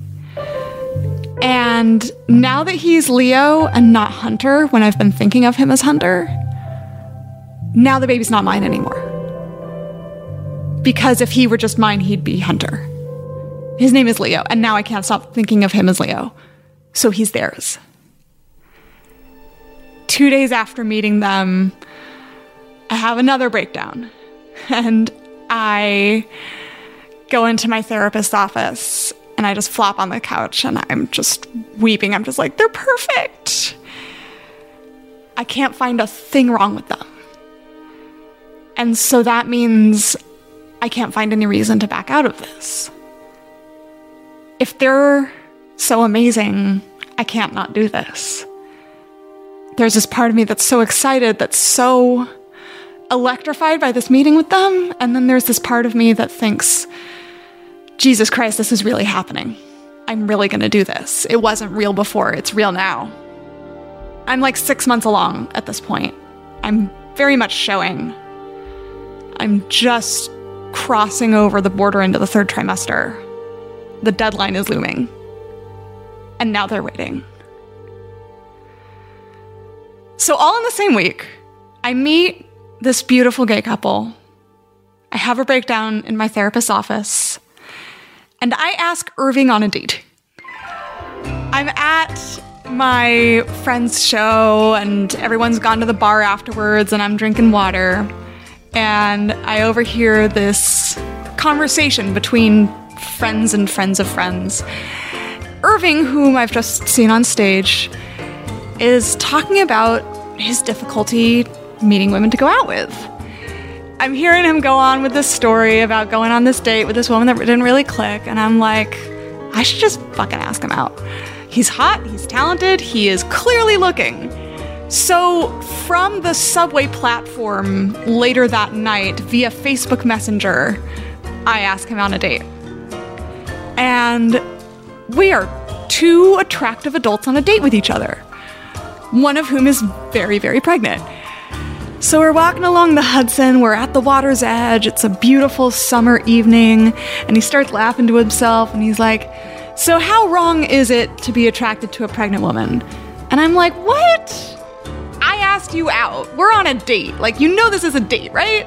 And now that he's Leo and not Hunter, when I've been thinking of him as Hunter, now the baby's not mine anymore. Because if he were just mine, he'd be Hunter. His name is Leo, and now I can't stop thinking of him as Leo. So he's theirs. 2 days after meeting them, I have another breakdown. And I go into my therapist's office, and I just flop on the couch, and I'm just weeping. I'm just like, they're perfect. I can't find a thing wrong with them. And so that means I can't find any reason to back out of this. If they're so amazing, I can't not do this. There's this part of me that's so excited, that's so electrified by this meeting with them. And then there's this part of me that thinks, Jesus Christ, this is really happening. I'm really going to do this. It wasn't real before. It's real now. I'm like 6 months along at this point. I'm very much showing. I'm just crossing over the border into the 3rd trimester. The deadline is looming. And now they're waiting. So all in the same week, I meet this beautiful gay couple. I have a breakdown in my therapist's office, and I ask Irving on a date. I'm at my friend's show, and everyone's gone to the bar afterwards, and I'm drinking water, and I overhear this conversation between friends and friends of friends. Irving, whom I've just seen on stage, is talking about his difficulty meeting women to go out with. I'm hearing him go on with this story about going on this date with this woman that didn't really click, and I'm like, I should just fucking ask him out. He's hot, he's talented, he is clearly looking. So from the subway platform later that night, via Facebook Messenger, I ask him on a date. And we are 2 attractive adults on a date with each other, one of whom is very, very pregnant. So we're walking along the Hudson, we're at the water's edge, it's a beautiful summer evening, and he starts laughing to himself, and he's like, so how wrong is it to be attracted to a pregnant woman? And I'm like, what? I asked you out. We're on a date. Like, you know this is a date, right?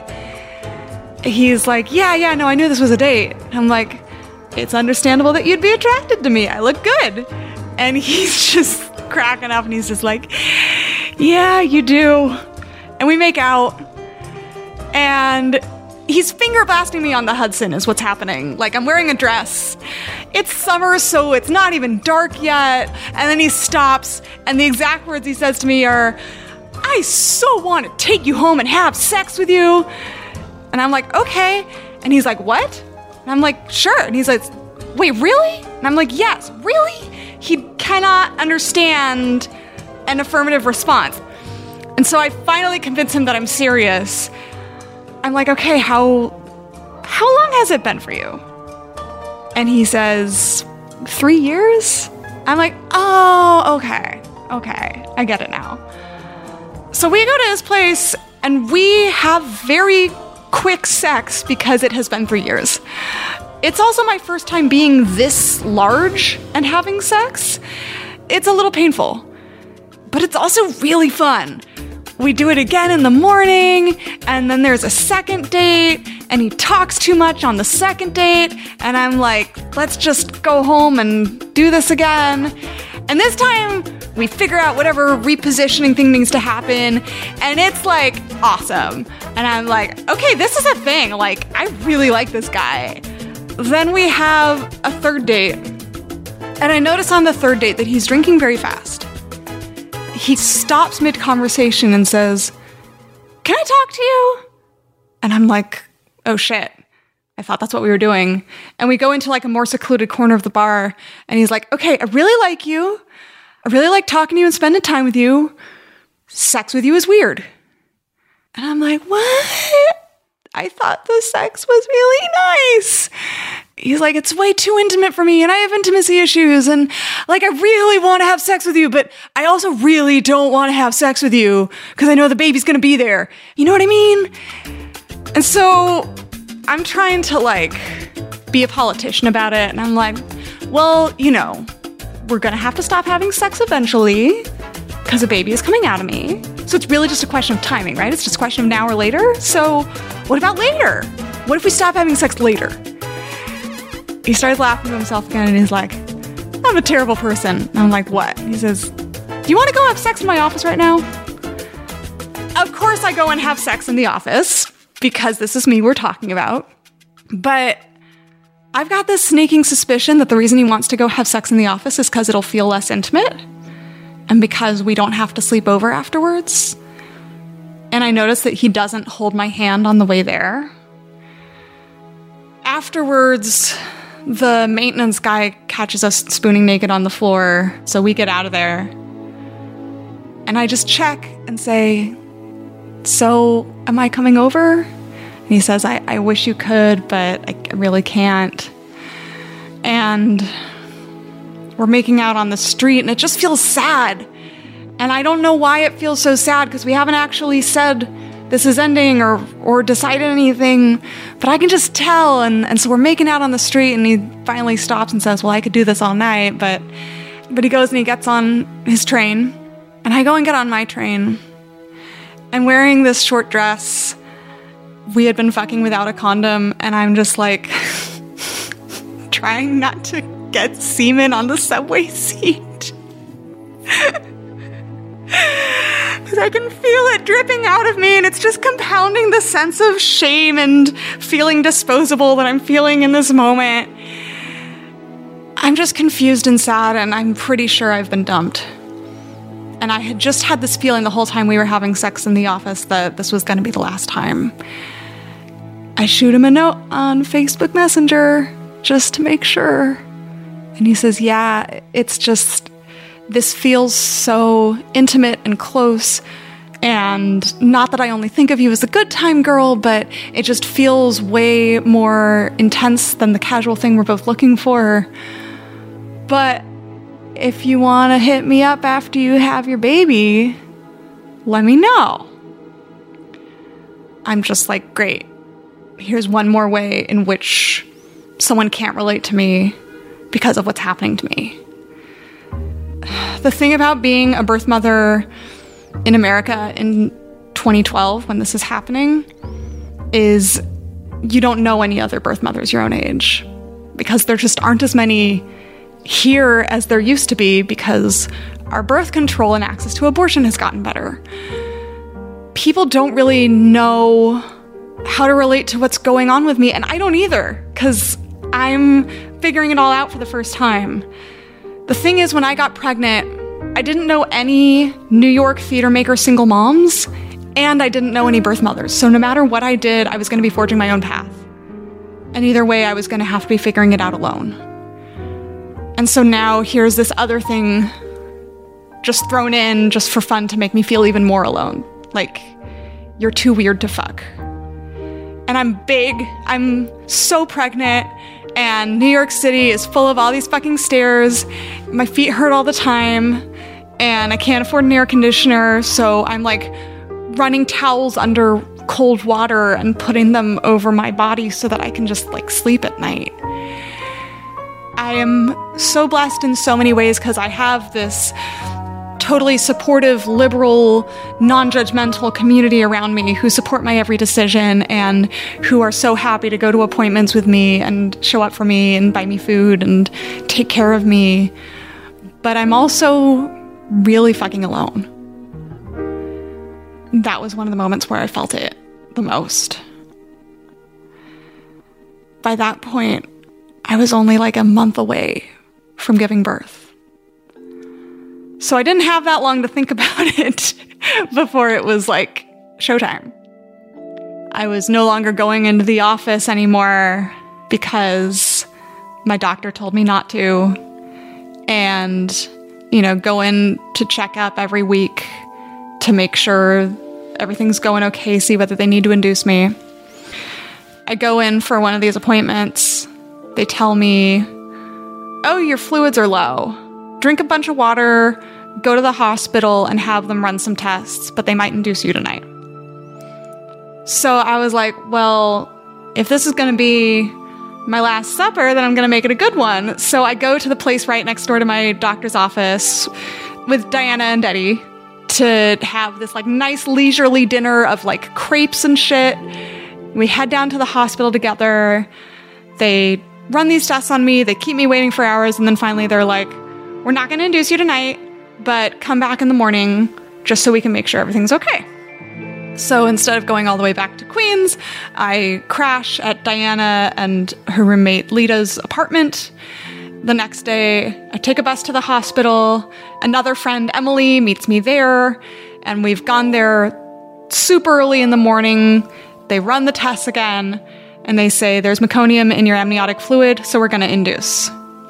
He's like, yeah, no, I knew this was a date. I'm like, it's understandable that you'd be attracted to me. I look good. And he's just cracking up, and he's just like, yeah, you do. And we make out, and he's finger blasting me on the Hudson is what's happening. Like, I'm wearing a dress. It's summer, so it's not even dark yet. And then he stops, and the exact words he says to me are, I so want to take you home and have sex with you. And I'm like, okay. And he's like, what? And I'm like, sure. And he's like, wait, really? And I'm like, yes, really? He cannot understand an affirmative response. And so I finally convince him that I'm serious. I'm like, okay, how long has it been for you? And he says, 3 years? I'm like, oh, okay, I get it now. So we go to his place, and we have very quick sex because it has been 3 years. It's also my first time being this large and having sex. It's a little painful, but it's also really fun. we do it again in the morning, and then there's a second date, and he talks too much on the second date, and I'm like, let's just go home and do this again. And this time, we figure out whatever repositioning thing needs to happen, and it's like awesome. And I'm like, okay, this is a thing. Like, I really like this guy. Then we have a third date, and I notice on the third date that he's drinking very fast. He stops mid-conversation and says, "Can I talk to you?" And I'm like, oh shit. I thought that's what we were doing. And we go into like a more secluded corner of the bar, and he's like, okay, I really like you. I really like talking to you and spending time with you. Sex with you is weird. And I'm like, what? I thought the sex was really nice. He's like, it's way too intimate for me, and I have intimacy issues, and like, I really want to have sex with you, but I also really don't want to have sex with you because I know the baby's going to be there. You know what I mean? And so I'm trying to like be a politician about it, and I'm like, well, you know, we're going to have to stop having sex eventually because a baby is coming out of me. So it's really just a question of timing, right? It's just a question of now or later. So what about later? What if we stop having sex later? He starts laughing to himself again, and he's like, I'm a terrible person. And I'm like, what? He says, do you want to go have sex in my office right now? Of course I go and have sex in the office because this is me we're talking about. But I've got this sneaking suspicion that the reason he wants to go have sex in the office is because it'll feel less intimate and because we don't have to sleep over afterwards. And I notice that he doesn't hold my hand on the way there. Afterwards, the maintenance guy catches us spooning naked on the floor, so we get out of there. And I just check and say, so am I coming over? And he says, I wish you could, but I really can't. And we're making out on the street, and it just feels sad. And I don't know why it feels so sad, because we haven't actually said this is ending or decided anything, but I can just tell. And so we're making out on the street, and he finally stops and says, well, I could do this all night, but he goes and he gets on his train, and I go and get on my train. And wearing this short dress, we had been fucking without a condom, and I'm just like trying not to get semen on the subway seat. Because I can feel it dripping out of me, and it's just compounding the sense of shame and feeling disposable that I'm feeling in this moment. I'm just confused and sad, and I'm pretty sure I've been dumped. And I had just had this feeling the whole time we were having sex in the office that this was going to be the last time. I shoot him a note on Facebook Messenger just to make sure. And he says, yeah, it's just, this feels so intimate and close. And not that I only think of you as a good time girl, but it just feels way more intense than the casual thing we're both looking for. But if you want to hit me up after you have your baby, let me know. I'm just like, great. Here's one more way in which someone can't relate to me because of what's happening to me. The thing about being a birth mother in America in 2012, when this is happening, is you don't know any other birth mothers your own age, because there just aren't as many here as there used to be, because our birth control and access to abortion has gotten better. People don't really know how to relate to what's going on with me, and I don't either, because I'm figuring it all out for the first time. The thing is, when I got pregnant, I didn't know any New York theater maker single moms, and I didn't know any birth mothers. So no matter what I did, I was going to be forging my own path. And either way, I was going to have to be figuring it out alone. And so now here's this other thing just thrown in just for fun to make me feel even more alone. Like, you're too weird to fuck. And I'm big, I'm so pregnant, and New York City is full of all these fucking stairs. My feet hurt all the time, and I can't afford an air conditioner, so I'm like running towels under cold water and putting them over my body so that I can just like sleep at night. I am so blessed in so many ways because I have this totally supportive, liberal, non-judgmental community around me who support my every decision and who are so happy to go to appointments with me and show up for me and buy me food and take care of me. But I'm also really fucking alone. That was one of the moments where I felt it the most. By that point, I was only like a month away from giving birth. So I didn't have that long to think about it before it was like showtime. I was no longer going into the office anymore because my doctor told me not to. And, go in to check up every week to make sure everything's going okay, see whether they need to induce me. I go in for one of these appointments. They tell me, oh, your fluids are low. Drink a bunch of water, go to the hospital and have them run some tests, but they might induce you tonight. So I was like, well, if this is going to be my last supper, then I'm going to make it a good one. So I go to the place right next door to my doctor's office with Diana and Eddie to have this like nice leisurely dinner of like crepes and shit. We head down to the hospital together. They run these tests on me. They keep me waiting for hours. And then finally they're like, we're not going to induce you tonight, but come back in the morning just so we can make sure everything's okay. So instead of going all the way back to Queens, I crash at Diana and her roommate Lita's apartment. The next day, I take a bus to the hospital. Another friend, Emily, meets me there, and we've gone there super early in the morning. They run the tests again, and they say, there's meconium in your amniotic fluid, so we're going to induce.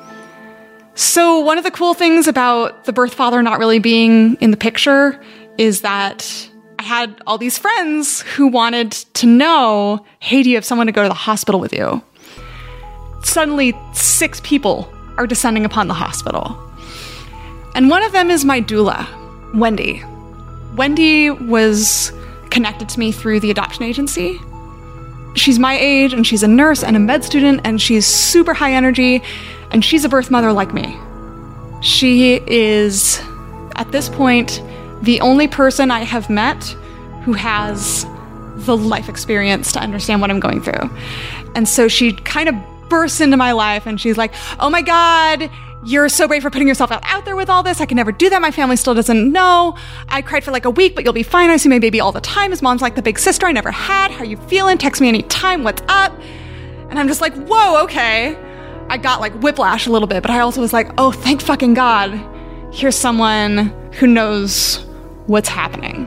So one of the cool things about the birth father not really being in the picture is that I had all these friends who wanted to know, hey, do you have someone to go to the hospital with you? Suddenly, 6 people are descending upon the hospital. And one of them is my doula, Wendy. Wendy was connected to me through the adoption agency. She's my age, and she's a nurse and a med student, and she's super high energy, and she's a birth mother like me. She is, at this point, the only person I have met who has the life experience to understand what I'm going through. And so she kind of bursts into my life, and she's like, oh my God, you're so brave for putting yourself out there with all this. I can never do that. My family still doesn't know. I cried for like a week, but you'll be fine. I see my baby all the time. His mom's like the big sister I never had. How you feeling? Text me anytime. What's up? And I'm just like, whoa, okay. I got like whiplash a little bit, but I also was like, oh, thank fucking God. Here's someone who knows what's happening.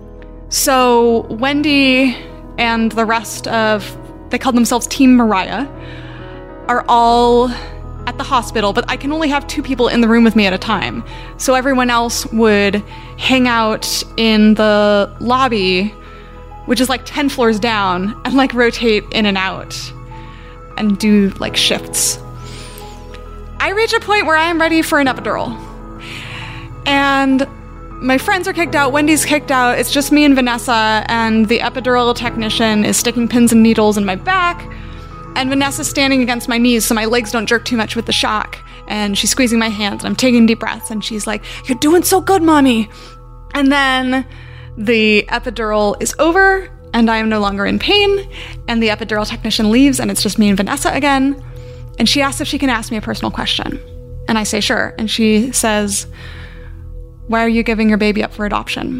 So Wendy and the rest of, they called themselves Team Mariah, are all at the hospital, but I can only have 2 people in the room with me at a time. So everyone else would hang out in the lobby, which is like 10 floors down, and like rotate in and out and do like shifts. I reach a point where I am ready for an epidural. And my friends are kicked out, Wendy's kicked out, it's just me and Vanessa, and the epidural technician is sticking pins and needles in my back, and Vanessa's standing against my knees so my legs don't jerk too much with the shock, and she's squeezing my hands, and I'm taking deep breaths, and she's like, you're doing so good, mommy. And then the epidural is over, and I am no longer in pain, and the epidural technician leaves, and it's just me and Vanessa again, and she asks if she can ask me a personal question, and I say sure, and she says, why are you giving your baby up for adoption?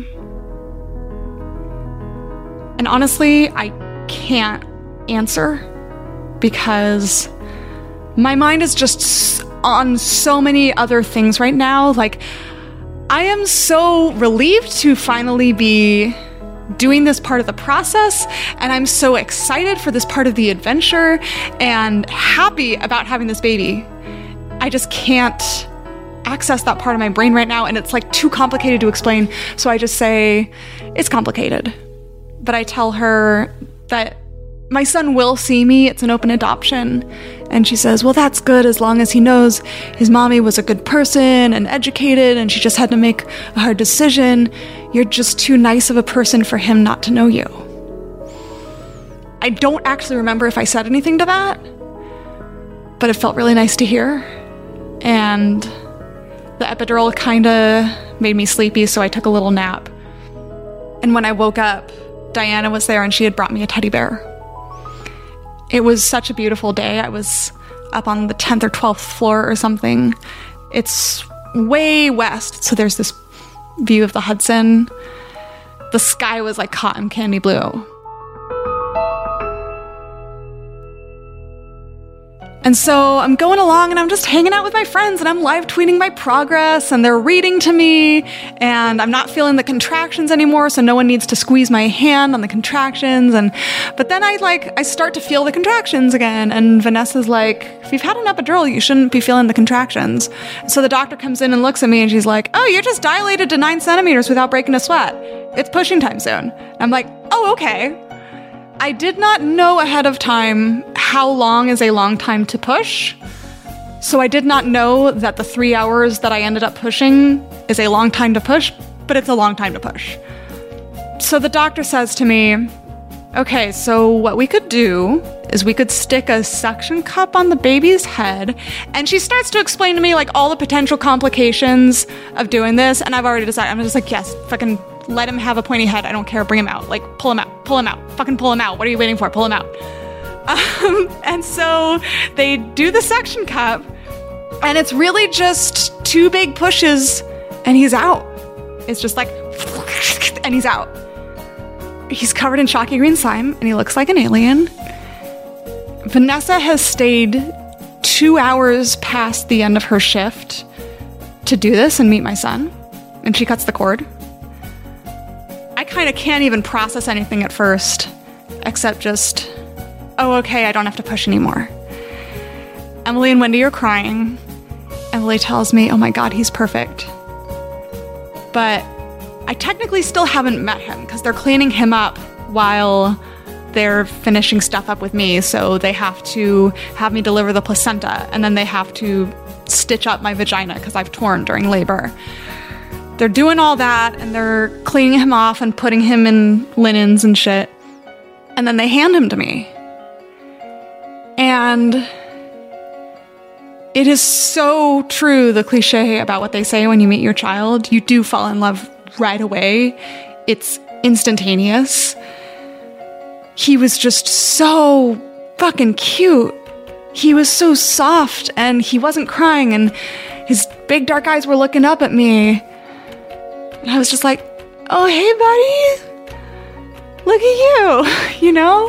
And honestly, I can't answer because my mind is just on so many other things right now. Like, I am so relieved to finally be doing this part of the process, and I'm so excited for this part of the adventure and happy about having this baby. I just can't access that part of my brain right now, and it's like too complicated to explain, so I just say it's complicated. But I tell her that my son will see me, it's an open adoption, and she says, well, that's good as long as he knows his mommy was a good person and educated and she just had to make a hard decision. You're just too nice of a person for him not to know you. I don't actually remember if I said anything to that, but it felt really nice to hear. And The epidural kind of made me sleepy, so I took a little nap. And when I woke up, Diana was there and she had brought me a teddy bear. It was such a beautiful day. I was up on the 10th or 12th floor or something. It's way west, so there's this view of the Hudson. The sky was like cotton candy blue. And so I'm going along and I'm just hanging out with my friends and I'm live tweeting my progress and they're reading to me and I'm not feeling the contractions anymore, so no one needs to squeeze my hand on the contractions. But then I start to feel the contractions again, and Vanessa's like, if you've had an epidural, you shouldn't be feeling the contractions. So the doctor comes in and looks at me and she's like, oh, you're just dilated to 9 centimeters without breaking a sweat. It's pushing time soon. And I'm like, oh, okay. I did not know ahead of time how long is a long time to push. So I did not know that the 3 hours that I ended up pushing is a long time to push, but it's a long time to push. So the doctor says to me, okay, so what we could do is we could stick a suction cup on the baby's head. And she starts to explain to me like all the potential complications of doing this. And I've already decided, I'm just like, yes, fucking let him have a pointy head. I don't care. Bring him out. Like, pull him out. Fucking pull him out. What are you waiting for? Pull him out. And so they do the suction cup, and it's really just 2 big pushes, and he's out. It's just like, and he's out. He's covered in chalky green slime, and he looks like an alien. Vanessa has stayed 2 hours past the end of her shift to do this and meet my son, and she cuts the cord. I kind of can't even process anything at first, except just, oh, okay, I don't have to push anymore. Emily and Wendy are crying. Emily tells me, oh my God, he's perfect. But I technically still haven't met him because they're cleaning him up while they're finishing stuff up with me. So they have to have me deliver the placenta, and then they have to stitch up my vagina because I've torn during labor. They're doing all that, and they're cleaning him off and putting him in linens and shit. And then they hand him to me. And it is so true, the cliche about what they say when you meet your child. You do fall in love right away. It's instantaneous. He was just so fucking cute. He was so soft, and he wasn't crying, and his big dark eyes were looking up at me. And I was just like, oh, hey, buddy, look at you, you know?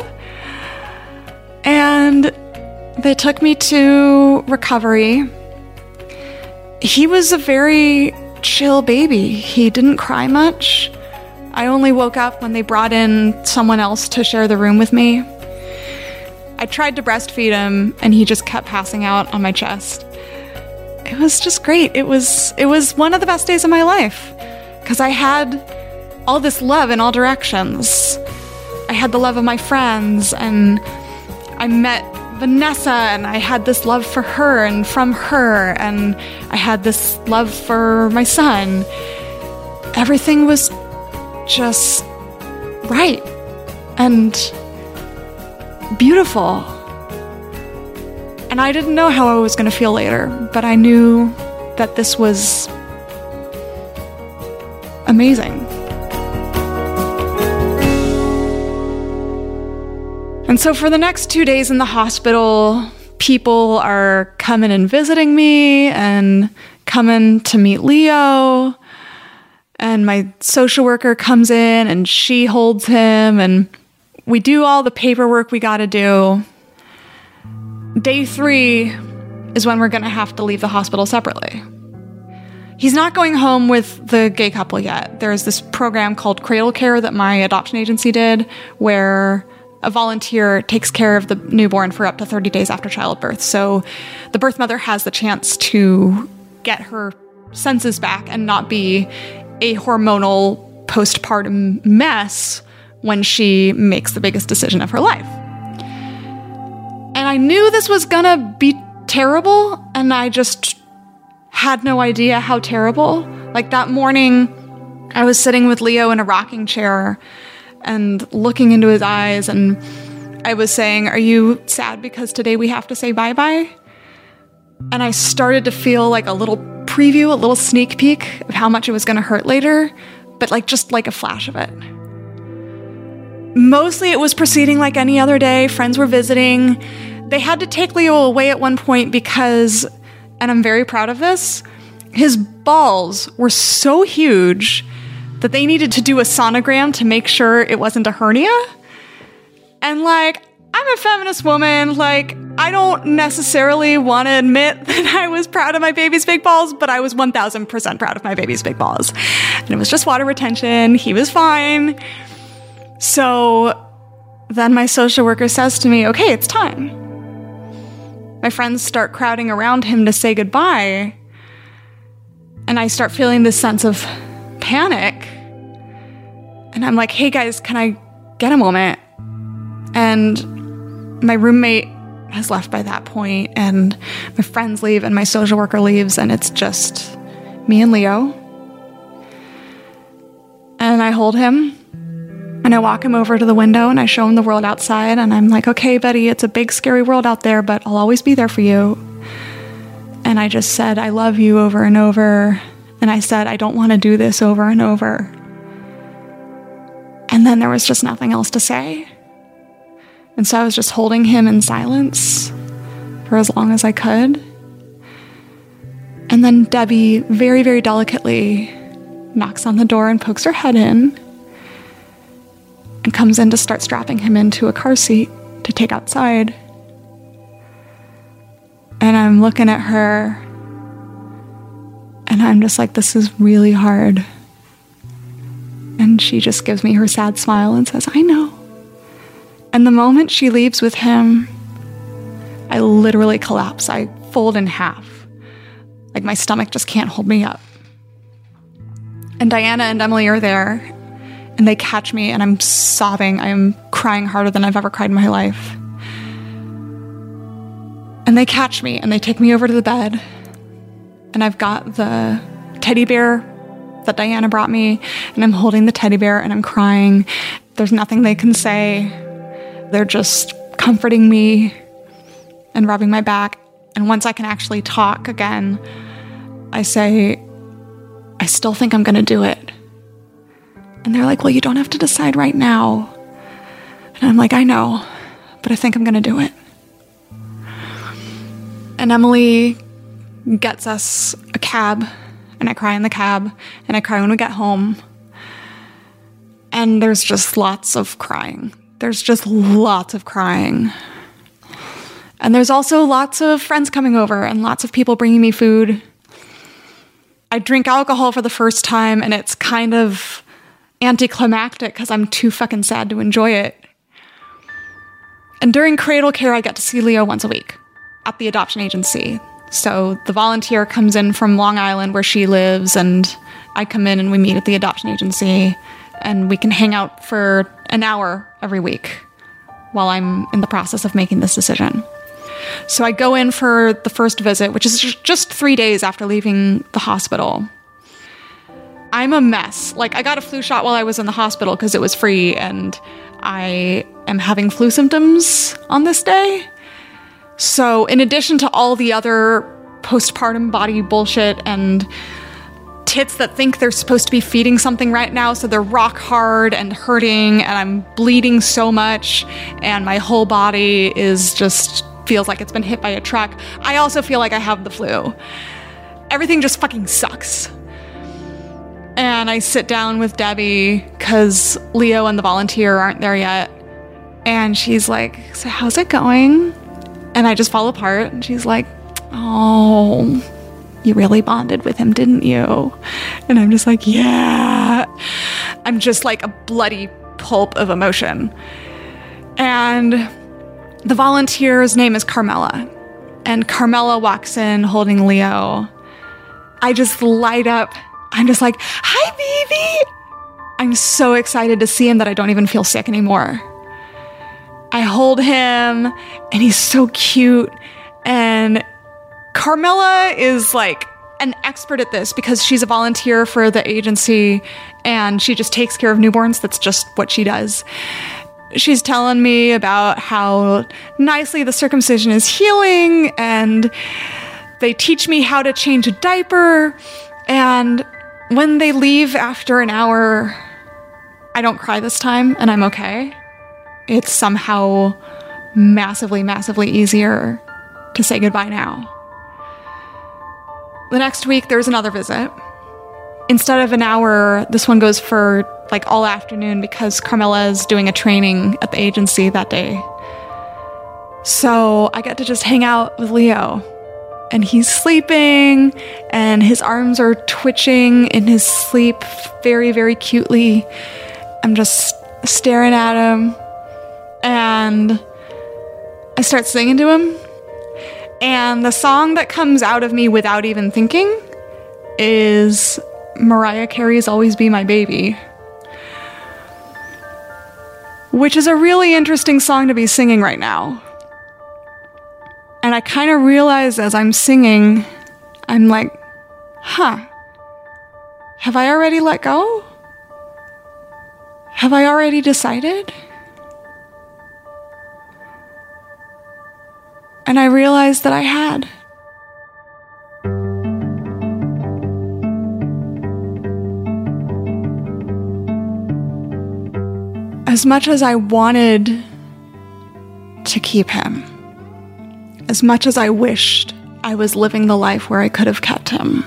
And they took me to recovery. He was a very chill baby. He didn't cry much. I only woke up when they brought in someone else to share the room with me. I tried to breastfeed him, and he just kept passing out on my chest. It was just great. It was one of the best days of my life. Because I had all this love in all directions. I had the love of my friends, and I met Vanessa, and I had this love for her and from her, and I had this love for my son. Everything was just right and beautiful. And I didn't know how I was going to feel later, but I knew that this was amazing. And so for the next 2 days in the hospital, people are coming and visiting me and coming to meet Leo. And my social worker comes in and she holds him, and we do all the paperwork we got to do. Day 3 is when we're going to have to leave the hospital separately. He's not going home with the gay couple yet. There's this program called Cradle Care that my adoption agency did, where a volunteer takes care of the newborn for up to 30 days after childbirth. So the birth mother has the chance to get her senses back and not be a hormonal postpartum mess when she makes the biggest decision of her life. And I knew this was gonna be terrible, and I just had no idea how terrible. Like that morning, I was sitting with Leo in a rocking chair and looking into his eyes, and I was saying, "Are you sad because today we have to say bye-bye?" And I started to feel like a little preview, a little sneak peek of how much it was going to hurt later, but like just like a flash of it. Mostly it was proceeding like any other day. Friends were visiting. They had to take Leo away at one point because, and I'm very proud of this, his balls were so huge that they needed to do a sonogram to make sure it wasn't a hernia. And like, I'm a feminist woman. Like, I don't necessarily want to admit that I was proud of my baby's big balls, but I was 1000% proud of my baby's big balls. And it was just water retention. He was fine. So then my social worker says to me, okay, it's time. My friends start crowding around him to say goodbye. And I start feeling this sense of panic. And I'm like, hey guys, can I get a moment? And my roommate has left by that point, and my friends leave, and my social worker leaves, and it's just me and Leo. And I hold him, and I walk him over to the window, and I show him the world outside, and I'm like, okay, buddy, it's a big, scary world out there, but I'll always be there for you. And I just said, I love you over and over. And I said, I don't want to do this over and over. And then there was just nothing else to say. And so I was just holding him in silence for as long as I could. And then Debbie, very, very delicately, knocks on the door and pokes her head in and comes in to start strapping him into a car seat to take outside. And I'm looking at her, and I'm just like, this is really hard. And she just gives me her sad smile and says, I know. And the moment she leaves with him, I literally collapse. I fold in half. Like my stomach just can't hold me up. And Diana and Emily are there, and they catch me, and I'm sobbing. I am crying harder than I've ever cried in my life. And they catch me, and they take me over to the bed, and I've got the teddy bear that Diana brought me, and I'm holding the teddy bear, and I'm crying. There's nothing they can say. They're just comforting me and rubbing my back. And once I can actually talk again, I say, I still think I'm going to do it. And they're like, well, you don't have to decide right now. And I'm like, I know, but I think I'm going to do it. And Emily gets us a cab, and I cry in the cab, and I cry when we get home. And there's just lots of crying. There's just lots of crying. And there's also lots of friends coming over and lots of people bringing me food. I drink alcohol for the first time, and it's kind of anticlimactic because I'm too fucking sad to enjoy it. And during cradle care, I get to see Leo once a week at the adoption agency. So the volunteer comes in from Long Island where she lives, and I come in and we meet at the adoption agency, and we can hang out for an hour every week while I'm in the process of making this decision. So I go in for the first visit, which is just 3 days after leaving the hospital. I'm a mess. Like, I got a flu shot while I was in the hospital because it was free, and I am having flu symptoms on this day. So in addition to all the other postpartum body bullshit and tits that think they're supposed to be feeding something right now, so they're rock hard and hurting, and I'm bleeding so much, and my whole body is just feels like it's been hit by a truck. I also feel like I have the flu. Everything just fucking sucks. And I sit down with Debbie because Leo and the volunteer aren't there yet. And she's like, so how's it going? And I just fall apart. And she's like, oh, you really bonded with him, didn't you? And I'm just like, yeah. I'm just like a bloody pulp of emotion. And the volunteer's name is Carmela. And Carmela walks in holding Leo. I just light up. I'm just like, hi, baby. I'm so excited to see him that I don't even feel sick anymore. I hold him, and he's so cute. And Carmela is like an expert at this because she's a volunteer for the agency, and she just takes care of newborns. That's just what she does. She's telling me about how nicely the circumcision is healing, and They teach me how to change a diaper. And when they leave after an hour, I don't cry this time, and I'm okay. It's somehow massively, massively easier to say goodbye now. The next week, there's another visit. Instead of an hour, this one goes for like all afternoon because Carmela is doing a training at the agency that day. So I get to just hang out with Leo. And he's sleeping, and his arms are twitching in his sleep very, very cutely. I'm just staring at him, and I start singing to him. And the song that comes out of me without even thinking is Mariah Carey's Always Be My Baby, which is a really interesting song to be singing right now. And I kind of realize as I'm singing, I'm like, have I already let go? Have I already decided? And I realized that I had. As much as I wanted to keep him, as much as I wished I was living the life where I could have kept him,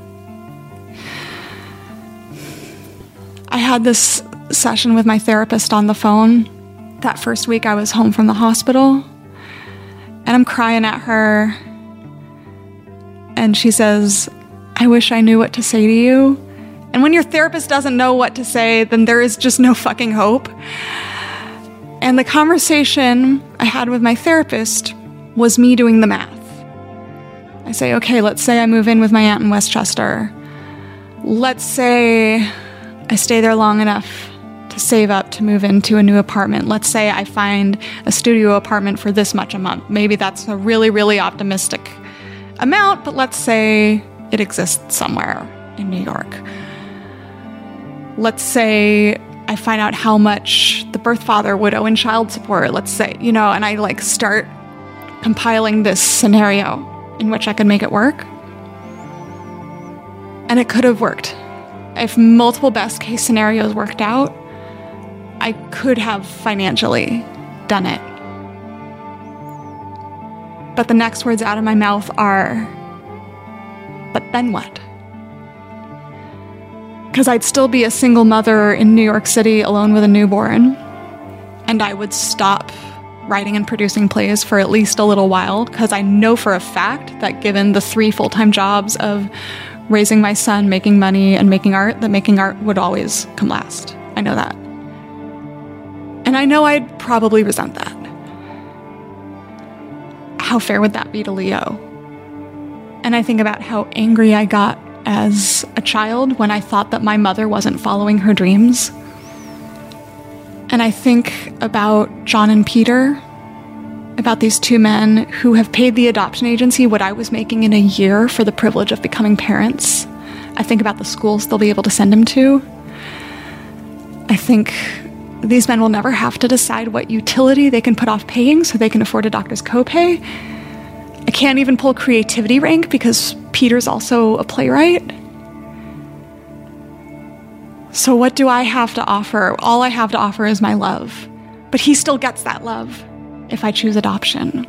I had this session with my therapist on the phone that first week I was home from the hospital, and I'm crying at her, and she says, I wish I knew what to say to you. And when your therapist doesn't know what to say, then there is just no fucking hope. And the conversation I had with my therapist was me doing the math. I say, okay, let's say I move in with my aunt in Westchester. Let's say I stay there long enough to save up to move into a new apartment. Let's say I find a studio apartment for this much a month. Maybe that's a really, really optimistic amount, but let's say it exists somewhere in New York. Let's say I find out how much the birth father would owe in child support. Let's say, and I start compiling this scenario in which I could make it work. And it could have worked. If multiple best case scenarios worked out, I could have financially done it. But the next words out of my mouth are, but then what? Because I'd still be a single mother in New York City alone with a newborn, and I would stop writing and producing plays for at least a little while, because I know for a fact that given the 3 full-time jobs of raising my son, making money, and making art, that making art would always come last. I know that. And I know I'd probably resent that. How fair would that be to Leo? And I think about how angry I got as a child when I thought that my mother wasn't following her dreams. And I think about John and Peter, about these 2 men who have paid the adoption agency what I was making in a year for the privilege of becoming parents. I think about the schools they'll be able to send him to. I think these men will never have to decide what utility they can put off paying so they can afford a doctor's copay. I can't even pull creativity rank because Peter's also a playwright. So what do I have to offer? All I have to offer is my love. But he still gets that love if I choose adoption.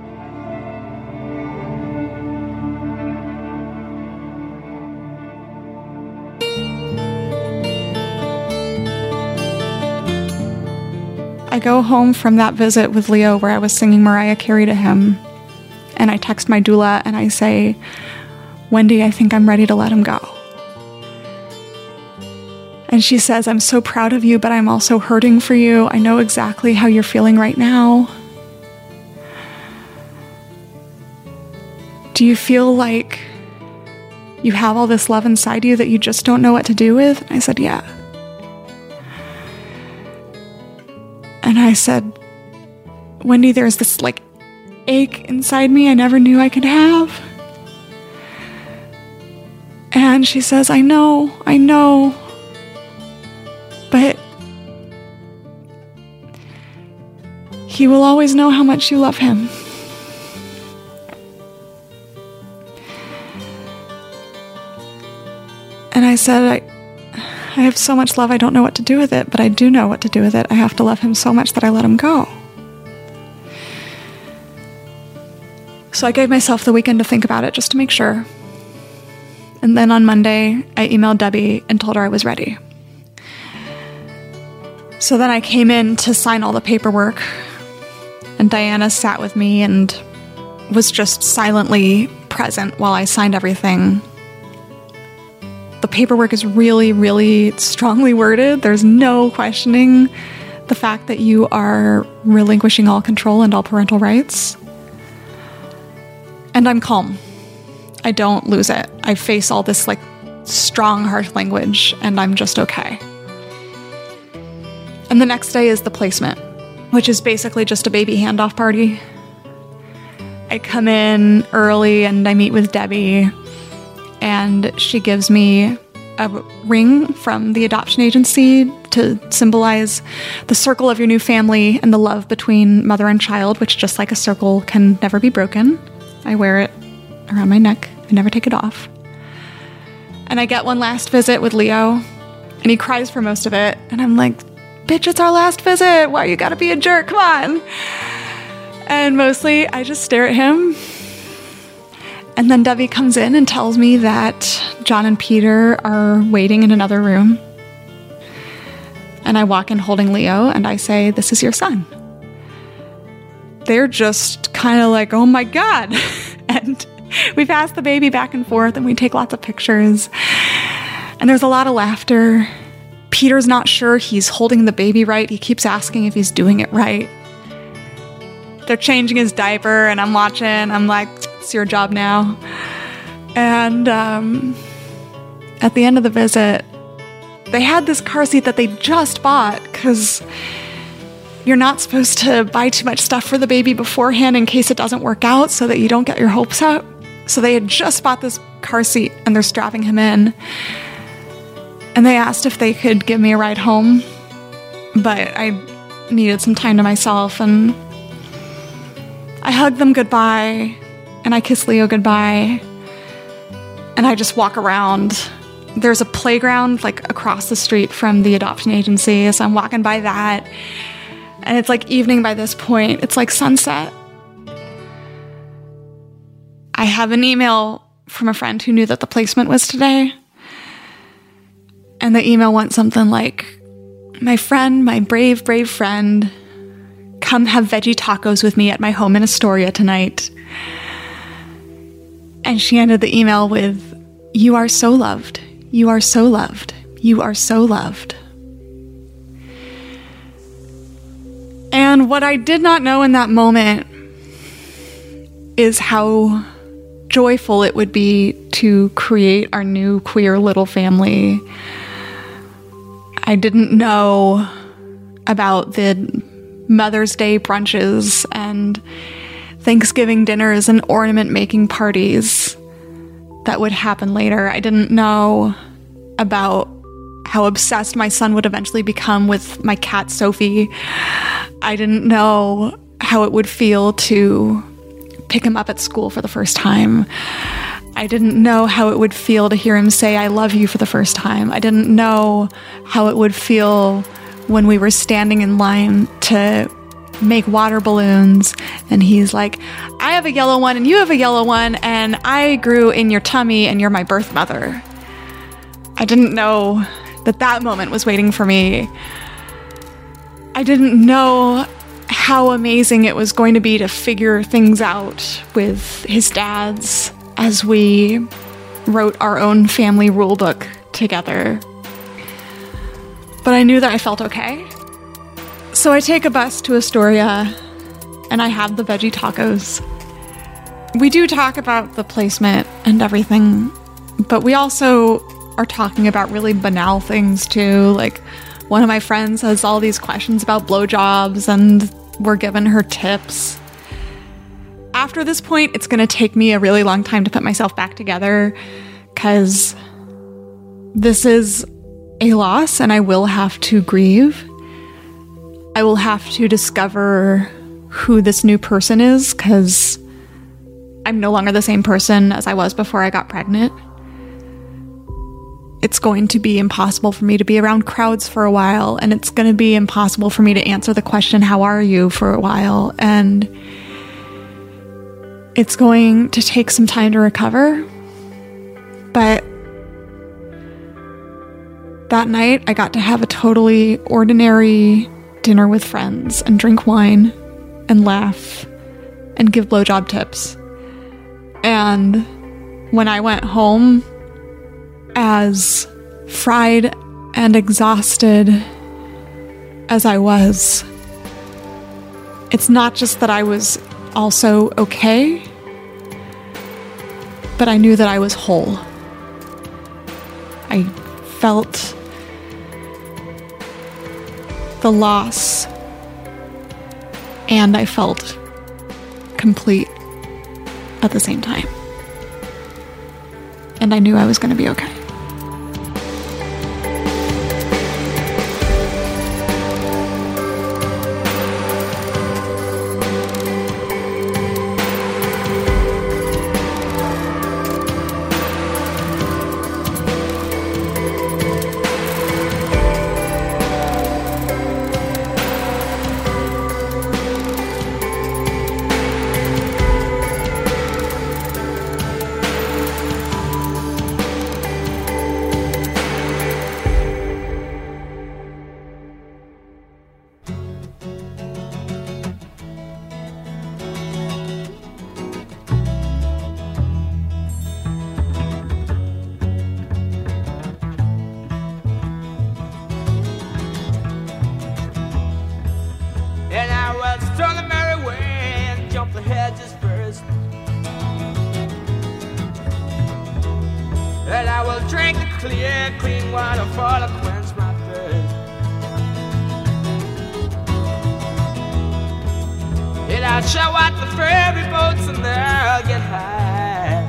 I go home from that visit with Leo where I was singing Mariah Carey to him, and I text my doula and I say, Wendy, I think I'm ready to let him go. And she says, I'm so proud of you, but I'm also hurting for you. I know exactly how you're feeling right now. Do you feel like you have all this love inside you that you just don't know what to do with? And I said, yeah. And I said, Wendy, there's this ache inside me I never knew I could have. And she says, I know. But he will always know how much you love him. I said, I have so much love, I don't know what to do with it, but I do know what to do with it. I have to love him so much that I let him go. So I gave myself the weekend to think about it just to make sure. And then on Monday, I emailed Debbie and told her I was ready. So then I came in to sign all the paperwork, and Diana sat with me and was just silently present while I signed everything. The paperwork is really, really strongly worded. There's no questioning the fact that you are relinquishing all control and all parental rights. And I'm calm. I don't lose it. I face all this strong, harsh language, and I'm just okay. And the next day is the placement, which is basically just a baby handoff party. I come in early and I meet with Debbie, and she gives me a ring from the adoption agency to symbolize the circle of your new family and the love between mother and child, which, just like a circle, can never be broken. I wear it around my neck. I never take it off. And I get one last visit with Leo, and he cries for most of it. And I'm like, bitch, it's our last visit. Why you gotta be a jerk? Come on. And mostly I just stare at him. And then Debbie comes in and tells me that John and Peter are waiting in another room. And I walk in holding Leo and I say, this is your son. They're just kind of like, oh my God. And we pass the baby back and forth and we take lots of pictures. And there's a lot of laughter. Peter's not sure he's holding the baby right. He keeps asking if he's doing it right. They're changing his diaper and I'm watching. I'm like, it's your job now. And at the end of the visit, they had this car seat that they just bought because you're not supposed to buy too much stuff for the baby beforehand in case it doesn't work out so that you don't get your hopes up. So they had just bought this car seat and they're strapping him in. And they asked if they could give me a ride home, but I needed some time to myself, and I hugged them goodbye, and I kissed Leo goodbye, and I just walk around. There's a playground across the street from the adoption agency, so I'm walking by that, and it's evening by this point. It's sunset. I have an email from a friend who knew that the placement was today. And the email went something like, my friend, my brave, brave friend, come have veggie tacos with me at my home in Astoria tonight. And she ended the email with, you are so loved. You are so loved. You are so loved. And what I did not know in that moment is how joyful it would be to create our new queer little family. I didn't know about the Mother's Day brunches and Thanksgiving dinners and ornament making parties that would happen later. I didn't know about how obsessed my son would eventually become with my cat Sophie. I didn't know how it would feel to pick him up at school for the first time. I didn't know how it would feel to hear him say, I love you for the first time. I didn't know how it would feel when we were standing in line to make water balloons. And he's like, I have a yellow one and you have a yellow one. And I grew in your tummy and you're my birth mother. I didn't know that moment was waiting for me. I didn't know how amazing it was going to be to figure things out with his dad's as we wrote our own family rule book together. But I knew that I felt okay. So I take a bus to Astoria and I have the veggie tacos. We do talk about the placement and everything, but we also are talking about really banal things too. One of my friends has all these questions about blowjobs and we're giving her tips. After this point, it's going to take me a really long time to put myself back together because this is a loss and I will have to grieve. I will have to discover who this new person is because I'm no longer the same person as I was before I got pregnant. it's going to be impossible for me to be around crowds for a while, and it's going to be impossible for me to answer the question, how are you, for a while, and it's going to take some time to recover. But that night, I got to have a totally ordinary dinner with friends and drink wine and laugh and give blowjob tips. And when I went home, as fried and exhausted as I was, it's not just that I was also okay, but I knew that I was whole. I felt the loss, and I felt complete at the same time. And I knew I was going to be okay. And I will drink the clear, clean water for to quench my thirst. And I'll show out the ferry boats and they'll get high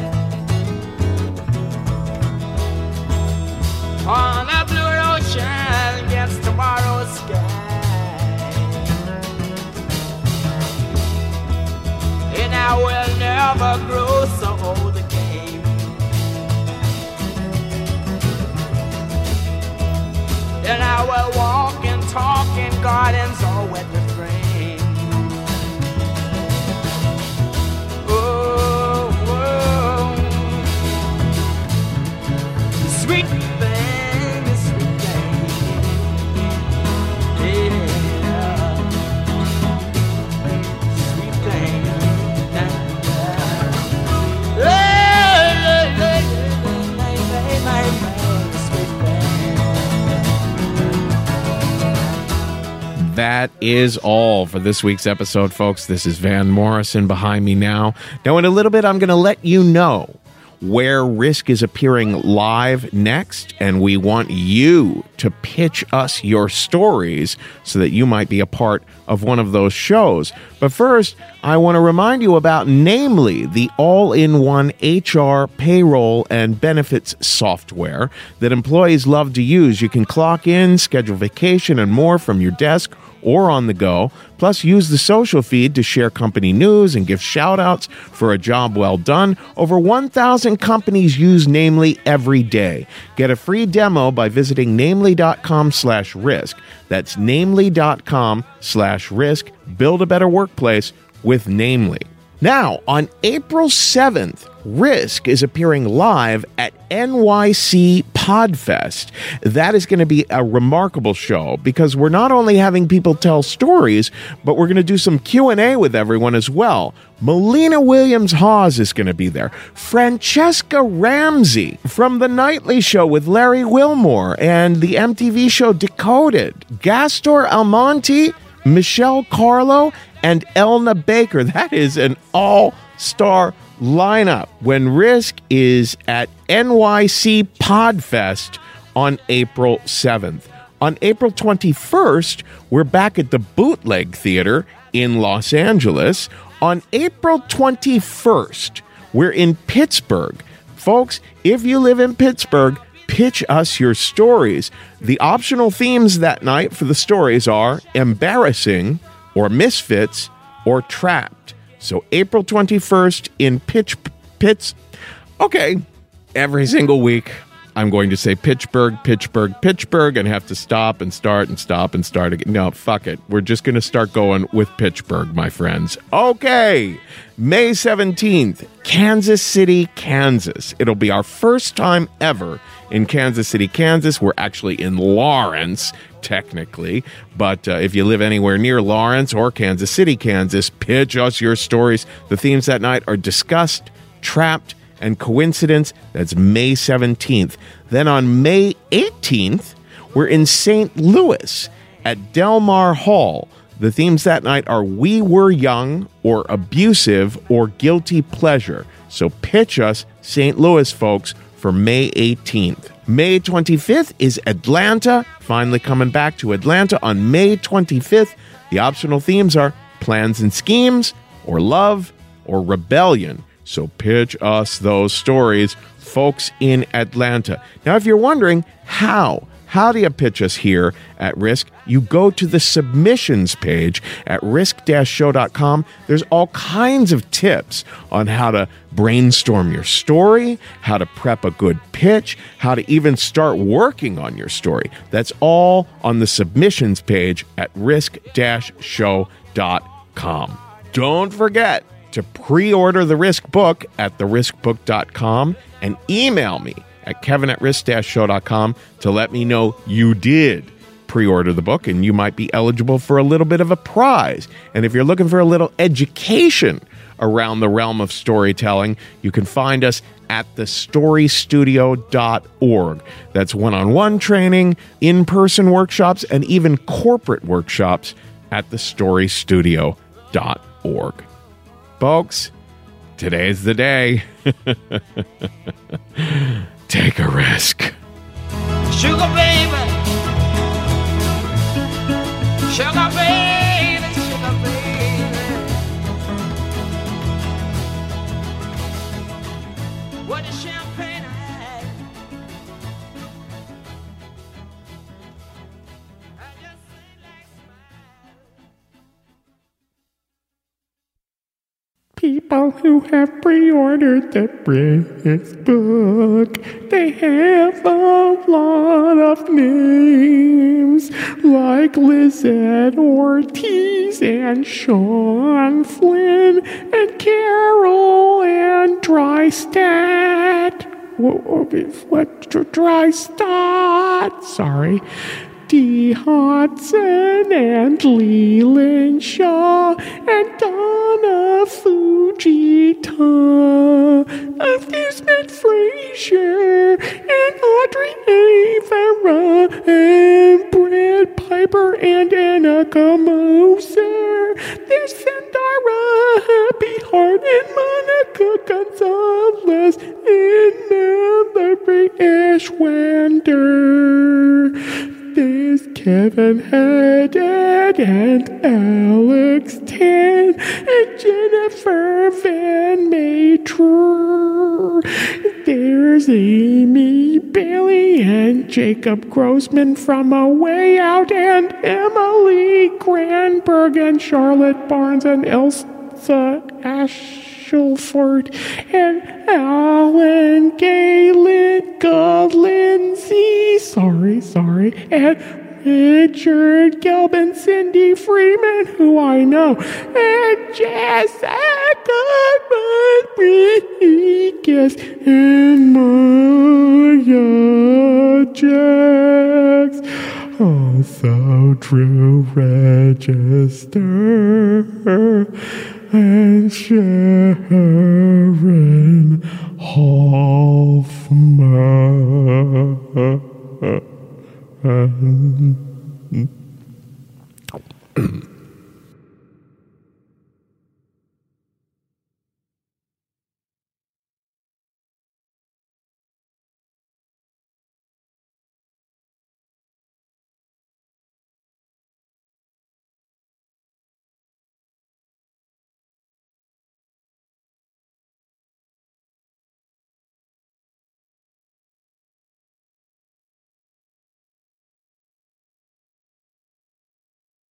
on a blue ocean against tomorrow's sky. And I will never grow so old again. And I will walk and talk in gardens all wet with rain. Oh, oh. Sweet thing, sweet thing. Yeah. Sweet thing. That is all for this week's episode, folks. This is Van Morrison behind me now. Now, in a little bit, I'm going to let you know where Risk is appearing live next, and we want you to pitch us your stories so that you might be a part of one of those shows. But first, I want to remind you about Namely, the all-in-one HR, payroll, and benefits software that employees love to use. You can clock in, schedule vacation, and more from your desk or on the go. Plus, use the social feed to share company news and give shout-outs for a job well done. Over 1,000 companies use Namely every day. Get a free demo by visiting namely.com/risk. That's namely.com/risk. Build a better workplace with Namely. Now, on April 7th, Risk is appearing live at NYC Podfest. That is going to be a remarkable show because we're not only having people tell stories, but we're going to do some Q&A with everyone as well. Melina Williams-Hawes is going to be there. Francesca Ramsey from The Nightly Show with Larry Wilmore and the MTV show Decoded. Gastor Almonte, Michelle Carlo, and Elna Baker. That is an all-star lineup when Risk is at NYC Podfest on April 7th. On April 21st, we're back at the Bootleg Theater in Los Angeles. On April 21st, we're in Pittsburgh. Folks, if you live in Pittsburgh, pitch us your stories. The optional themes that night for the stories are embarrassing, or misfits, or trapped. So April 21st in Pitts. Okay, every single week I'm going to say Pittsburgh, and have to stop and start and stop and start again. No, fuck it. We're just going to start going with Pittsburgh, my friends. Okay. May 17th, Kansas City, Kansas. It'll be our first time ever in Kansas City, Kansas. We're actually in Lawrence, technically. But if you live anywhere near Lawrence or Kansas City, Kansas, pitch us your stories. The themes that night are Disgust, Trapped, and Coincidence. That's May 17th. Then on May 18th, we're in St. Louis at Del Mar Hall. The themes that night are We Were Young, or Abusive, or Guilty Pleasure. So pitch us, St. Louis folks, for May 18th. May 25th is Atlanta. Finally coming back to Atlanta on May 25th. The optional themes are Plans and Schemes, or Love, or Rebellion. So pitch us those stories, folks in Atlanta. Now, if you're wondering how do you pitch us here at Risk? You go to the submissions page at risk-show.com. There's all kinds of tips on how to brainstorm your story, how to prep a good pitch, how to even start working on your story. That's all on the submissions page at risk-show.com. Don't forget to pre-order the Risk book at theriskbook.com and email me at kevin@risk-show.com to let me know you did pre-order the book, and you might be eligible for a little bit of a prize. And if you're looking for a little education around the realm of storytelling, you can find us at thestorystudio.org. That's one-on-one training, in-person workshops, and even corporate workshops at thestorystudio.org. Folks, today's the day. Take a risk. Sugar baby, sugar baby, sugar baby. What a champagne I had. I just like smile. People who have pre-ordered the Risk book, they have a lot of names, like Lizette Ortiz and Sean Flynn and Carol and Drystat. What Drystat? Sorry. Dee Hodson and Leland Shaw and Donna Fujita, Amusement Frazier and Audrey Avera and Brad Piper and Annika Moser. There's Sandara Happy Heart and Monica Gonzalez and Mallory Ashwander. There's Kevin Haddad and Alex Tan and Jennifer Van Matre. There's Amy Bailey and Jacob Grossman from A Way Out and Emily Granberg and Charlotte Barnes and Elsa Ashleford and Alan Galen Lindsay, sorry, and Richard Gelbin, Cindy Freeman, who I know, and Jessica Rodriguez, and Maya Jax. Also Drew Register and Sharon